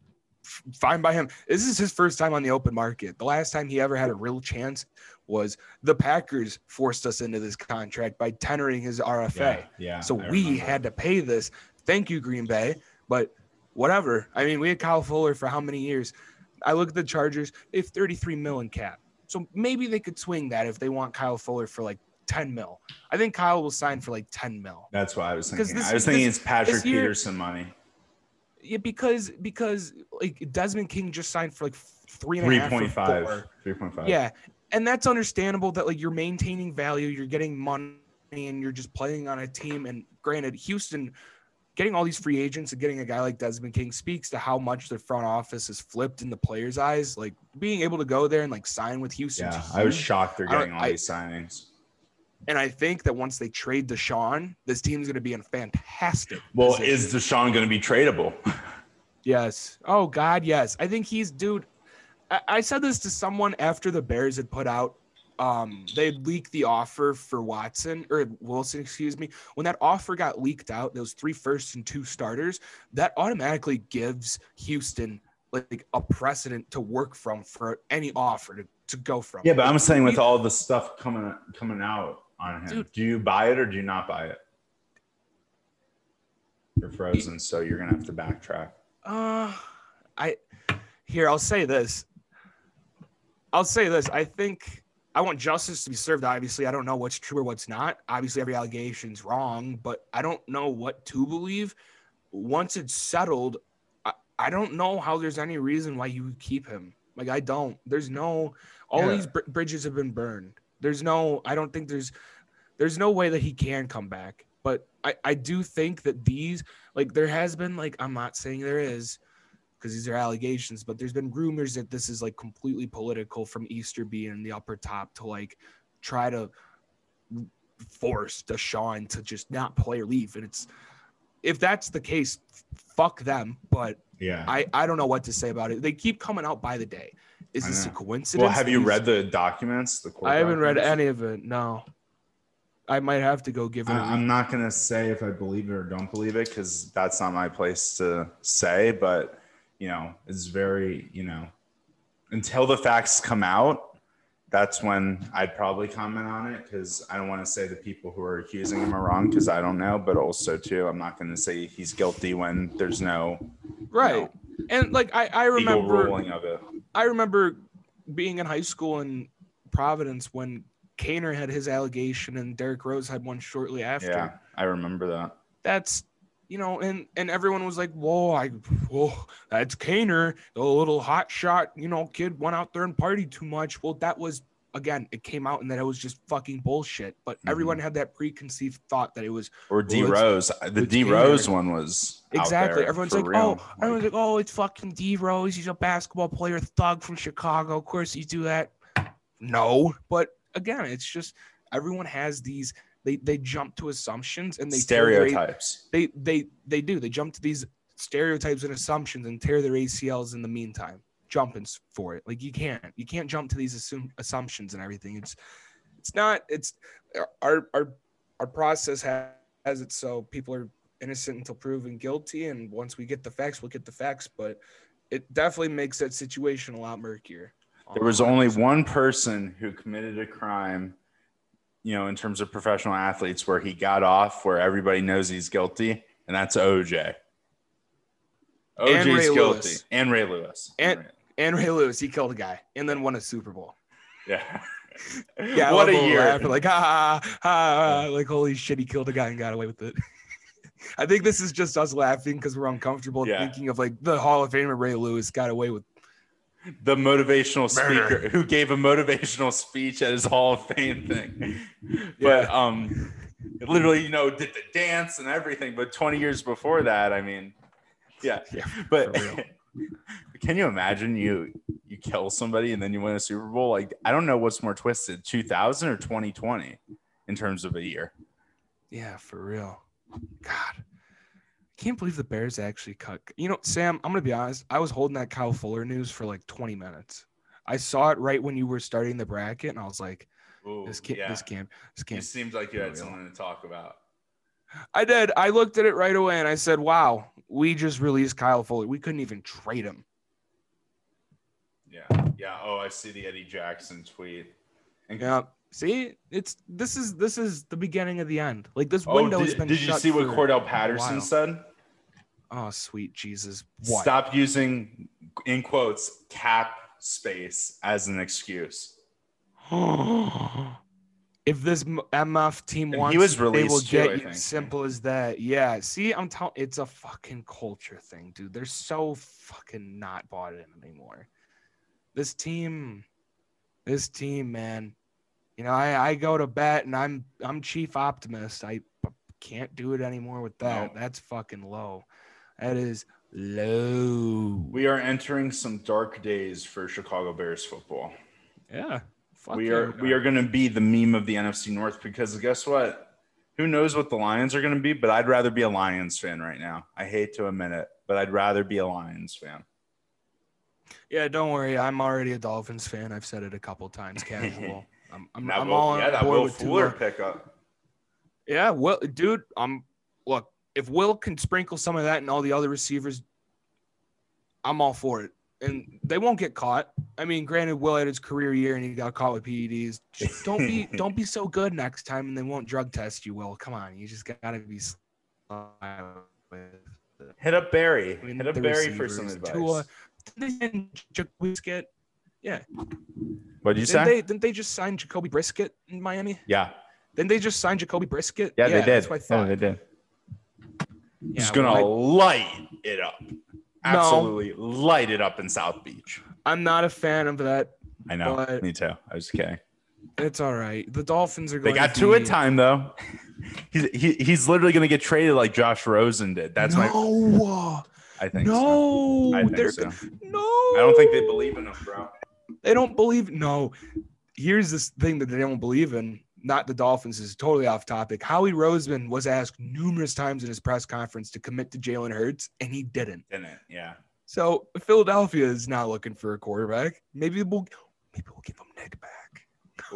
B: fine by him. This is his first time on the open market. The last time he ever had a real chance was the Packers forced us into this contract by tendering his R F A.
A: Yeah, yeah,
B: so
A: I
B: we
A: remember.
B: had to pay this. Thank you, Green Bay. But whatever. I mean, we had Kyle Fuller for how many years? I look at the Chargers. They have thirty-three mil in cap. So maybe they could swing that if they want Kyle Fuller for like ten mil. I think Kyle will sign for like ten mil.
A: That's what I was thinking.
B: This,
A: I was thinking
B: this,
A: it's Patrick
B: this year,
A: Peterson money.
B: Yeah, because because like Desmond King just signed for like three and a
A: three
B: half
A: point five.
B: four.
A: three point five.
B: Yeah, and that's understandable that like you're maintaining value, you're getting money, and you're just playing on a team. And granted, Houston getting all these free agents and getting a guy like Desmond King speaks to how much the front office has flipped in the players' eyes. Like being able to go there and like sign with Houston.
A: Yeah, I was shocked they're getting all
B: I,
A: these signings.
B: And I think that once they trade Deshaun, this team's going to be in fantastic.
A: Well,
B: position.
A: is Deshaun going to be tradable?
B: Yes. Oh God, yes. I think he's dude. I, I said this to someone after the Bears had put out. Um, they had leaked the offer for Watson or Wilson, excuse me. When that offer got leaked out, those three firsts and two starters, that automatically gives Houston like a precedent to work from for any offer to, to go from.
A: Yeah, but I'm saying with
B: We-
A: all the stuff coming coming out on him,
B: Dude.
A: do you buy it or do you not buy it? You're frozen, so you're gonna have to backtrack.
B: Uh, I here I'll say this. I'll say this. I think I want justice to be served. Obviously, I don't know what's true or what's not. Obviously, every allegation's wrong, but I don't know what to believe. Once it's settled, I, I don't know how there's any reason why you would keep him. Like I don't. There's no. All
A: Yeah.
B: these br- bridges have been burned. There's no. I don't think there's. There's no way that he can come back. But I, I do think that these, like, there has been, like, I'm not saying there is, because these are allegations, but there's been rumors that this is, like, completely political from Easterby and the upper top to, like, try to force Deshaun to just not play or leave. And it's, if that's the case, fuck them. But
A: Yeah.
B: I, I don't know what to say about it. They keep coming out by the day. Is
A: I
B: this a
A: know.
B: coincidence?
A: Well, have you
B: These-
A: read the documents? The court
B: I haven't read
A: documents?
B: any of it. No. I might have to go give it a
A: I,
B: read.
A: I'm not gonna say if I believe it or don't believe it because that's not my place to say. But you know, it's very you know, until the facts come out, that's when I'd probably comment on it because I don't want to say the people who are accusing him are wrong because I don't know. But also too, I'm not going to say he's guilty when there's no
B: Right. And like I, I
A: legal
B: remember
A: ruling of it.
B: I remember being in high school in Providence when Kaner had his allegation and Derrick Rose had one shortly after.
A: Yeah, I remember that.
B: That's you know, and and everyone was like, whoa, I whoa, that's Kaner, the little hot shot, you know, kid went out there and partied too much. Well, that was again, it came out and that it was just fucking bullshit. But
A: Mhm.
B: everyone had that preconceived thought that it was
A: Or D
B: Well, it's-
A: Rose. The
B: it's
A: D
B: Kaner.
A: Rose one was out
B: exactly.
A: there
B: Everyone's
A: for
B: like,
A: real.
B: oh, everyone's like, oh, it's fucking D Rose. He's a basketball player, thug from Chicago. Of course, you do that. No, but again, it's just everyone has these. They they jump to assumptions and they tear their A-
A: Stereotypes.
B: They they they do. They jump to these stereotypes and assumptions and tear their A C Ls in the meantime, jumping s- for it. Like you can't you can't jump to these assume, assumptions and everything. It's it's not. It's our our our process has, has it so people are innocent until proven guilty, and once we get the facts, we'll get the facts. But it definitely makes that situation a lot murkier.
A: There was only one person who committed a crime, you know, in terms of professional athletes where he got off where everybody knows he's guilty, and that's O J.
B: And
A: O J's
B: Ray
A: guilty.
B: Lewis.
A: And Ray Lewis.
B: And- and Ray Lewis, he killed a guy and then won a Super Bowl.
A: yeah.
B: Yeah,
A: what a
B: we'll
A: year.
B: laugh, like ah, ah, ah, like holy shit, he killed a guy and got away with it. I think this is just us laughing because we're uncomfortable
A: Yeah.
B: thinking of like the Hall of Famer Ray Lewis got away with.
A: The motivational
B: Murder.
A: speaker who gave a motivational speech at his Hall of Fame thing. But um literally, you know, did the dance and everything. But twenty years before that, I mean, yeah.
B: Yeah,
A: But
B: for real.
A: can you imagine you you kill somebody and then you win a Super Bowl? Like, I don't know what's more twisted, two thousand or twenty twenty in terms of a year.
B: Yeah, for real. God, I can't believe the Bears actually cut. You know, Sam, I'm gonna be honest. I was holding that Kyle Fuller news for like twenty minutes. I saw it right when you were starting the bracket, and I was like,
A: Ooh,
B: "This can't.
A: yeah.
B: This can't. This
A: It
B: can't."
A: seemed like you had
B: Real.
A: something to talk about.
B: I did. I looked at it right away, and I said, "Wow, we just released Kyle Fuller. We couldn't even trade him.
A: Yeah. Yeah. Oh, I see the Eddie Jackson tweet. And
B: Yeah. See, it's this is this is the beginning of the end. Like this
A: oh,
B: window has
A: did,
B: been
A: did you
B: shut
A: see what
B: for
A: Cordell
B: a
A: Patterson
B: while.
A: said?
B: Oh, sweet Jesus. What?
A: Stop using, in quotes, cap space as an excuse.
B: If this M F team
A: And
B: wants,
A: he was
B: they will
A: released too,
B: get
A: I
B: you.
A: think.
B: Simple as that. Yeah. See, I'm telling. It's a fucking culture thing, dude. They're so fucking not bought in anymore. This team, this team, man. You know, I, I go to bet and I'm I'm chief optimist. I p- can't do it anymore with that.
A: No.
B: That's fucking low. That is low.
A: We are entering some dark days for Chicago Bears football.
B: Yeah. Fuck
A: we
B: yeah,
A: are we are going to be the meme of the N F C North because guess what? Who knows what the Lions are going to be, but I'd rather be a Lions fan right now. I hate to admit it, but I'd rather be a Lions fan.
B: Yeah, don't worry. I'm already a Dolphins fan. I've said it a couple times. Casual. I'm I'm,
A: Now,
B: I'm
A: Will,
B: all
A: yeah,
B: on
A: that
B: board
A: Will
B: with
A: Fuller
B: Tua.
A: pickup.
B: Yeah, well, dude, I'm look. If Will can sprinkle some of that and all the other receivers, I'm all for it. And they won't get caught. I mean, granted, Will had his career year and he got caught with P E Ds. Just don't be don't be so good next time, and they won't drug test you. Will, come on, you just gotta be.
A: Hit up Barry.
B: I mean,
A: Hit up
B: the
A: Barry for some
B: receivers.
A: advice.
B: Tua, didn't they sign Jacoby Brisket? Yeah.
A: What did you
B: Didn't
A: say?
B: they didn't they just sign Jacoby Brisket in Miami?
A: Yeah.
B: Didn't they just sign Jacoby Brisket?
A: Yeah, they did.
B: That's what I thought.
A: Yeah, they did.
B: Yeah,
A: Just gonna
B: well,
A: light it up. Absolutely light it up in South Beach.
B: I, I'm not a fan of that.
A: I know.
B: But
A: Me too. I was kidding.
B: it's all right. The Dolphins are
A: They
B: going
A: got
B: to
A: two
B: be,
A: at time though. He's he, he's literally gonna get traded like Josh Rosen did. That's my.
B: no,
A: I think.
B: no,
A: So. I think
B: they're
A: so.
B: no.
A: I don't think they believe in him, bro.
B: They don't believe. No, here's this thing that they don't believe in. Not the Dolphins is totally off topic. Howie Roseman was asked numerous times in his press conference to commit to Jalen Hurts, and he didn't.
A: Didn't. Yeah.
B: So Philadelphia is not looking for a quarterback. Maybe we'll maybe we'll give him Nick back.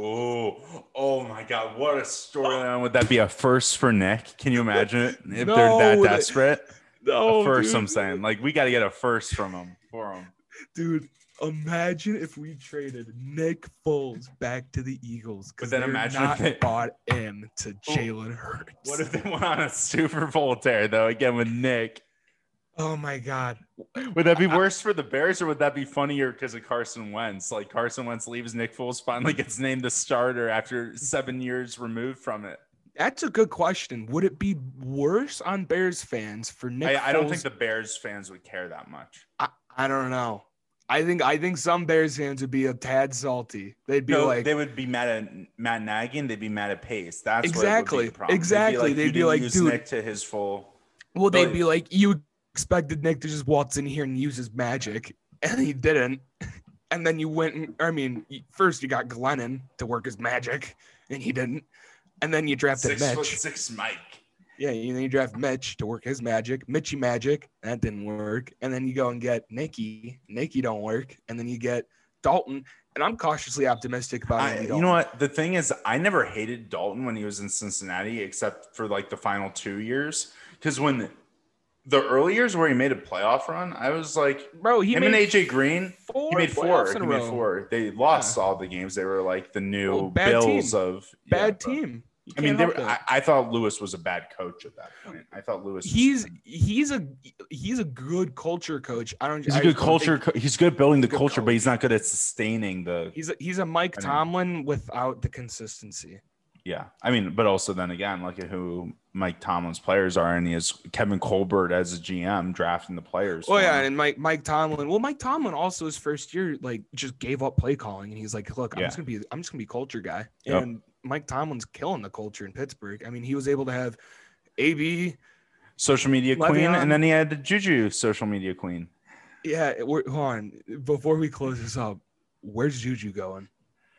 A: Oh, oh my God! What a storyline would that be? A first for Nick? Can you imagine it? If
B: No,
A: they're that
B: they-
A: desperate,
B: No,
A: a first.
B: dude.
A: I'm saying, like, we got to get a first from him for him.
B: Dude, imagine if we traded Nick Foles back to the Eagles
A: But
B: because
A: then
B: they're
A: imagine
B: not
A: if they-
B: bought in to Jalen Hurts.
A: What if they went on a Super Bowl tear though? Again with Nick,
B: Oh my God!
A: would that be worse for the Bears or would that be funnier because of Carson Wentz? Like Carson Wentz leaves, Nick Foles finally gets named the starter after seven years removed from it.
B: That's a good question. Would it be worse on Bears fans for Nick?
A: I, I don't
B: Foles?
A: think the Bears fans would care that much.
B: I, I don't know. I think I think some Bears fans would be a tad salty. They'd be
A: No,
B: like,
A: they would be mad at Matt Nagy and they'd be mad at Pace. That's
B: Exactly.
A: Where it would be the problem.
B: Exactly.
A: They'd be
B: They'd
A: like,
B: be
A: you
B: like,
A: didn't use
B: dude.
A: Nick to his full.
B: well, they'd
A: ability.
B: be like, you expected Nick to just waltz in here and use his magic, and he didn't. And then you went, and, I mean, first you got Glennon to work his magic, and he didn't. And then you drafted
A: Six foot
B: Mitch.
A: six Mike.
B: Yeah, and then you draft Mitch to work his magic. Mitchy magic, that didn't work. And then you go and get Nicky. Nicky don't work. And then you get Dalton. And I'm cautiously optimistic about
A: I,
B: Andy
A: you
B: Dalton.
A: know what? The thing is, I never hated Dalton when he was in Cincinnati, except for like the final two years. Because when the early years where he made a playoff run, I was like,
B: Bro, he
A: him
B: made
A: and A J Green,
B: four
A: he made four.
B: playoffs
A: He
B: in a
A: made
B: row.
A: four. They lost all the games. They were like the new
B: Well, bad
A: Bills
B: team.
A: of yeah,
B: Bad
A: but-
B: team. You
A: I mean,
B: can't
A: they
B: help
A: were, I,
B: that.
A: I thought Lewis was a bad coach at that point. I thought Lewis. was-
B: he's he's a he's a good culture coach. I don't.
A: he's a
B: I
A: good
B: just don't
A: culture.
B: think-
A: Co- he's good building the
B: he's a good
A: culture, but he's
B: coach.
A: not good at sustaining the.
B: He's a, he's a Mike
A: I mean-
B: Tomlin without the consistency.
A: Yeah, I mean, but also then again, look at who Mike Tomlin's players are, and he has Kevin Colbert as a G M drafting the players.
B: Oh
A: for
B: yeah,
A: him.
B: and Mike Mike Tomlin. Well, Mike Tomlin also his first year like just gave up play calling, and he's like, "Look, I'm
A: Yeah.
B: just gonna be I'm just gonna be culture guy."
A: Yep.
B: And Mike Tomlin's killing the culture in Pittsburgh. I mean, he was able to have A B.
A: social media queen,
B: Le'Veon-
A: and then he had Juju, social media queen.
B: Yeah, we're, hold on. Before we close this up, where's Juju going?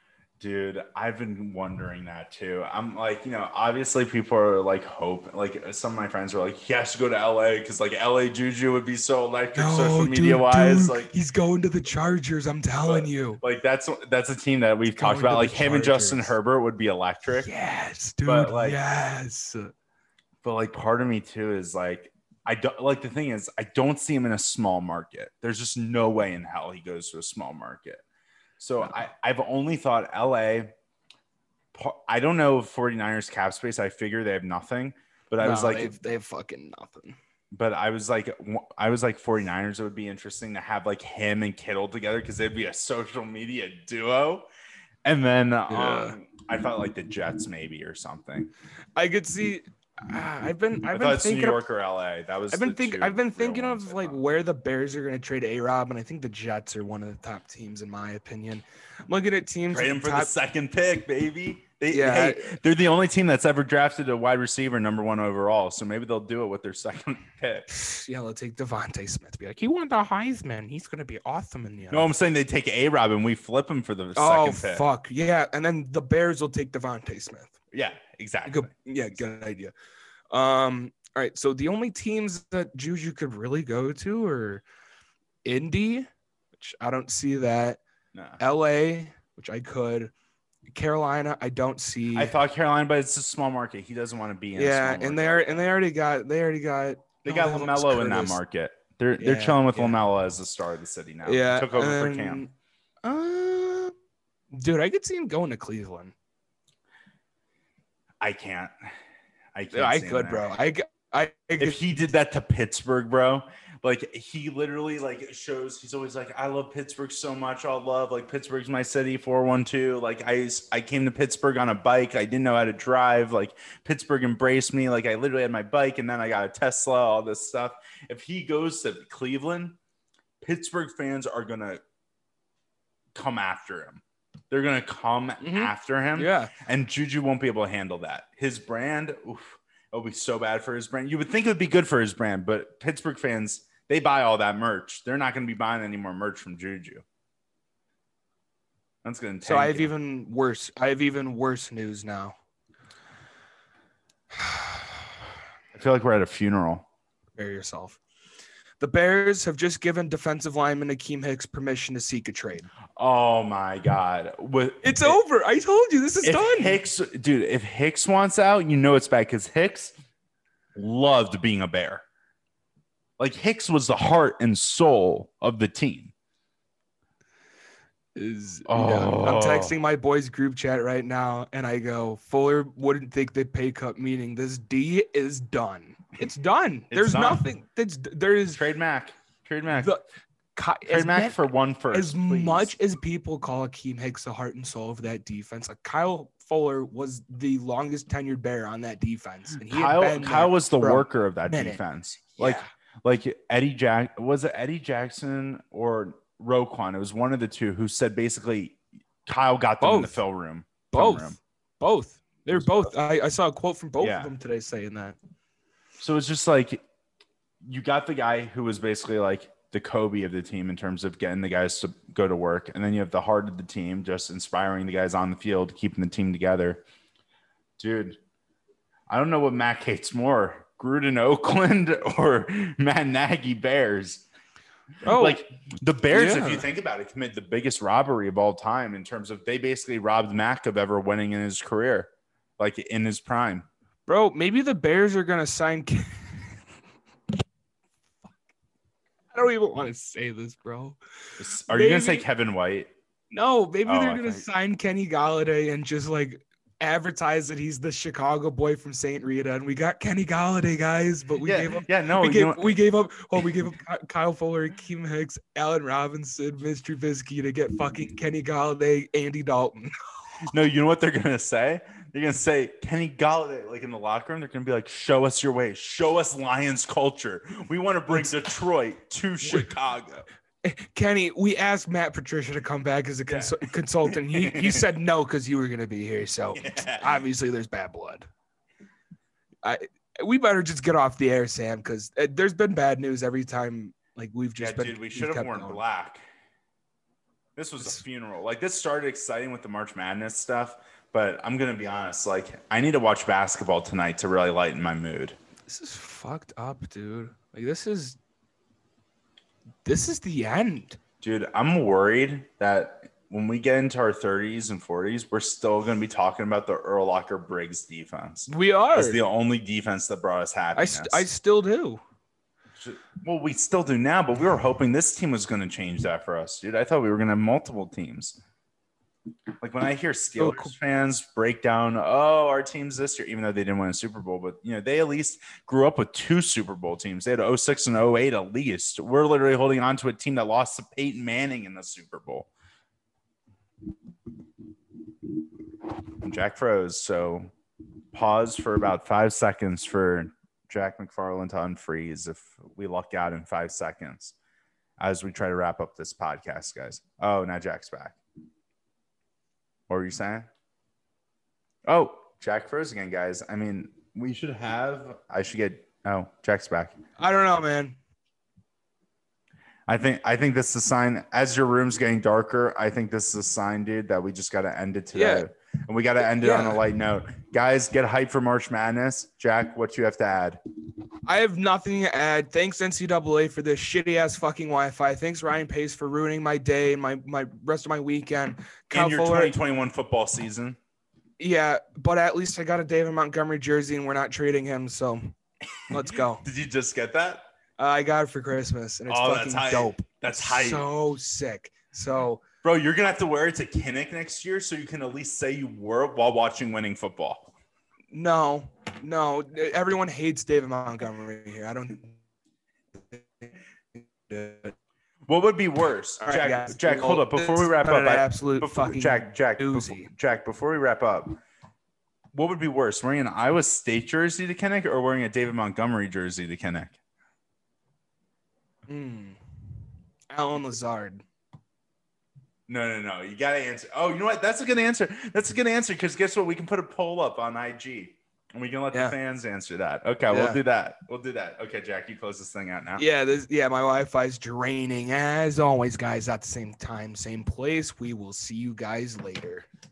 A: Dude, I've been wondering that too. I'm like, you know, obviously people are like hope. Like some of my friends are like, he has to go to L A because like L A Juju would be so electric, social media
B: dude,
A: wise.
B: dude,
A: Like,
B: he's going to the Chargers. I'm telling
A: But-
B: you.
A: like that's that's a team that we've talked
B: going to
A: about.
B: the
A: Like him and Justin
B: Chargers.
A: Herbert would be electric.
B: Yes, dude.
A: But, like,
B: yes.
A: But like part of me too is like I don't like the thing is I don't see him in a small market. There's just no way in hell he goes to a small market. So
B: No.
A: I, I've only thought L A. I don't know 49ers cap space. I figure they have nothing, but I
B: no,
A: was like,
B: they have, they have fucking nothing.
A: but I was like, I was like 49ers. It would be interesting to have like him and Kittle together because they'd be a social media duo. And then
B: Yeah.
A: um, I thought like the Jets maybe or something.
B: I could see. Uh, I've been
A: I
B: I've
A: thought
B: been
A: it's New
B: thinking.
A: York or L A. That was.
B: I've been
A: the
B: thinking.
A: two
B: I've been
A: real
B: thinking
A: ones
B: of
A: I
B: like
A: thought.
B: where the Bears are going to trade A-Rob, and I think the Jets are one of the top teams in my opinion. I'm looking at teams.
A: Trade him for
B: top,
A: the second pick, baby. They,
B: Yeah.
A: hey, they're the only team that's ever drafted a wide receiver number one overall. So maybe they'll do it with their second pick.
B: Yeah, they'll take Devontae Smith. Be like, he won the Heisman. He's going to be awesome in the
A: No, I'm saying they take A-Rob and we flip him for the
B: Oh
A: second pick.
B: fuck yeah! And then the Bears will take Devontae Smith.
A: Yeah, exactly.
B: Good, yeah, good idea. Um, all right. So the only teams that Juju could really go to are Indy, which I don't see that.
A: No.
B: L A, which I could. Carolina, I don't see.
A: I thought Carolina, but it's a small market. He doesn't want to be in.
B: yeah,
A: a small
B: and
A: market
B: they are,
A: like
B: and
A: that.
B: they already got, they already got.
A: They
B: no,
A: got
B: have Alex
A: LaMelo in that
B: Curtis.
A: market. They're they're
B: Yeah,
A: chilling with
B: yeah.
A: LaMelo as the star of the city now.
B: Yeah,
A: He took over
B: and
A: for Cam.
B: Uh, dude, I could see him going to Cleveland.
A: I can't. I can't.
B: I
A: see him
B: could,
A: there.
B: bro. I, I, I could,
A: If he did that to Pittsburgh, bro, like he literally like shows he's always like, I love Pittsburgh so much. I'll love like Pittsburgh's my city, four one two. Like I I came to Pittsburgh on a bike. I didn't know how to drive. Like Pittsburgh embraced me. Like I literally had my bike and then I got a Tesla, all this stuff. If he goes to Cleveland, Pittsburgh fans are gonna come after him. They're gonna come
B: Mhm.
A: after him.
B: yeah.
A: And Juju won't be able to handle that. His brand, oof, it'll be so bad for his brand. You would think it would be good for his brand, but Pittsburgh fans, they buy all that merch. They're not going to be buying any more merch from Juju. That's going to
B: So I have even worse. I have even worse news now.
A: I feel like we're at a funeral.
B: Prepare yourself. The Bears have just given defensive lineman Akeem Hicks permission to seek a trade.
A: Oh my God. With,
B: It's
A: if,
B: over. I told you this is
A: if
B: done.
A: Hicks, dude, if Hicks wants out, you know it's bad because Hicks loved being a Bear. Like Hicks was the heart and soul of the team.
B: Is
A: Oh.
B: yeah, I'm texting my boys group chat right now, and I go, Fuller wouldn't think the pay cut meaning this D is done. It's done.
A: It's
B: There's
A: done.
B: nothing. That's there is
A: Trade Mac. Trade Mac.
B: the Ki-
A: Trade
B: as
A: Mac
B: ma-
A: for one first.
B: as
A: please.
B: much as people call Akeem Hicks the heart and soul of that defense. Like Kyle Fuller was the longest tenured Bear on that defense, and he had
A: Kyle
B: been
A: Kyle
B: there
A: was the
B: for a
A: worker of that
B: minute.
A: defense. Like
B: Yeah.
A: like Eddie Jack was it Eddie Jackson or Roquan? It was one of the two who said basically Kyle got them in the
B: Both.
A: film room. film
B: both,
A: room.
B: both. They're
A: was
B: both. I, I saw a quote from both
A: Yeah.
B: of them today saying that.
A: So it's just like you got the guy who was basically like the Kobe of the team in terms of getting the guys to go to work, and then you have the heart of the team, just inspiring the guys on the field, keeping the team together. Dude, I don't know what Matt hates more, Gruden Oakland or Matt Nagy Bears.
B: Oh,
A: Like the Bears,
B: yeah.
A: if you think about it, committed the biggest robbery of all time in terms of they basically robbed Mac of ever winning in his career, like in his prime.
B: bro, maybe the Bears are gonna sign. Ke- I don't even want to say this, bro.
A: Are you gonna say
B: Maybe-
A: Kevin White?
B: No, maybe
A: Oh,
B: they're
A: I
B: gonna
A: think-
B: sign Kenny Galladay and just like advertise that he's the Chicago boy from Saint Rita, and we got Kenny Galladay, guys. But we
A: yeah,
B: gave up.
A: yeah, no,
B: we
A: you
B: gave,
A: know,
B: we gave up. Oh, we gave up Ky- Kyle Fuller, Akeem Hicks, Allen Robinson, Mitch Trubisky to get fucking Kenny Galladay, Andy Dalton.
A: no, you know what they're gonna say? They're gonna say Kenny Galladay, like in the locker room. They're gonna be like, "Show us your way. Show us Lions culture. We want to bring Detroit to Chicago."
B: Kenny, we asked Matt Patricia to come back as a cons- consultant. He he said no because you were gonna be here. So
A: Yeah.
B: obviously there's bad blood. I we better just get off the air, Sam, because there's been bad news every time. Like we've
A: Yeah,
B: just been.
A: dude, we
B: we've
A: should have
B: kept
A: worn
B: going.
A: black. This was a funeral. Like this started exciting with the March Madness stuff, but I'm gonna be honest. Like I need to watch basketball tonight to really lighten my mood.
B: This is fucked up, dude. Like this is. This is the end.
A: Dude, I'm worried that when we get into our thirties and forties, we're still going to be talking about the Urlacher Briggs defense.
B: We are.
A: That's the only defense that brought us
B: I
A: happiness.
B: st- I still do.
A: Well, we still do now, but we were hoping this team was going to change that for us, dude. I thought we were going to have multiple teams. Like when I hear Steelers
B: Oh, cool.
A: fans break down, oh, our team's this year, even though they didn't win a Super Bowl, but you know, they at least grew up with two Super Bowl teams. They had oh six and oh eight at least. We're literally holding on to a team that lost to Peyton Manning in the Super Bowl. And Jack froze, so pause for about five seconds for Jack McFarland to unfreeze if we luck out in five seconds as we try to wrap up this podcast, guys. Oh, now Jack's back. What were you saying? Oh, Jack froze again, guys. I mean, we should have, I should get, oh, Jack's back.
B: I don't know, man.
A: I think, I think this is a sign as your room's getting darker. I think this is a sign, dude, that we just got to end it today.
B: Yeah.
A: And we got to end it
B: Yeah.
A: on a light note. Guys, get hyped for March Madness. Jack, what you have to add?
B: I have nothing to add. Thanks N C double A for this shitty ass fucking Wi-Fi. Thanks Ryan Pace for ruining my day and my my rest of my weekend. Kyle
A: In your
B: Fuller,
A: twenty twenty-one football season.
B: yeah, but at least I got a David Montgomery jersey and we're not trading him. So let's go.
A: Did you just get that?
B: Uh, I got it for Christmas and it's
A: Oh,
B: fucking
A: that's hype.
B: dope.
A: That's hype.
B: So sick. So
A: Bro, you're going to have to wear it to Kinnick next year so you can at least say you wore it while watching winning football.
B: no, no, everyone hates David Montgomery here. I don't.
A: What would be worse?
B: All right,
A: Jack,
B: guys.
A: Jack, hold up. Before we wrap
B: This is
A: up,
B: an
A: I,
B: absolute
A: before,
B: fucking
A: Jack, Jack, before,
B: doozy.
A: Jack, before we wrap up, what would be worse, wearing an Iowa State jersey to Kinnick or wearing a David Montgomery jersey to Kinnick?
B: Mm. Alan Lazard.
A: No, no, no. You got to answer. Oh, you know what? That's a good answer. That's a good answer because guess what? We can put a poll up on I G and we can let
B: Yeah.
A: the fans answer that. Okay,
B: Yeah.
A: we'll do that. We'll do that. Okay, Jack, you close this thing out now.
B: Yeah, this yeah, my Wi-Fi's draining as always, guys. At the same time, same place. We will see you guys later.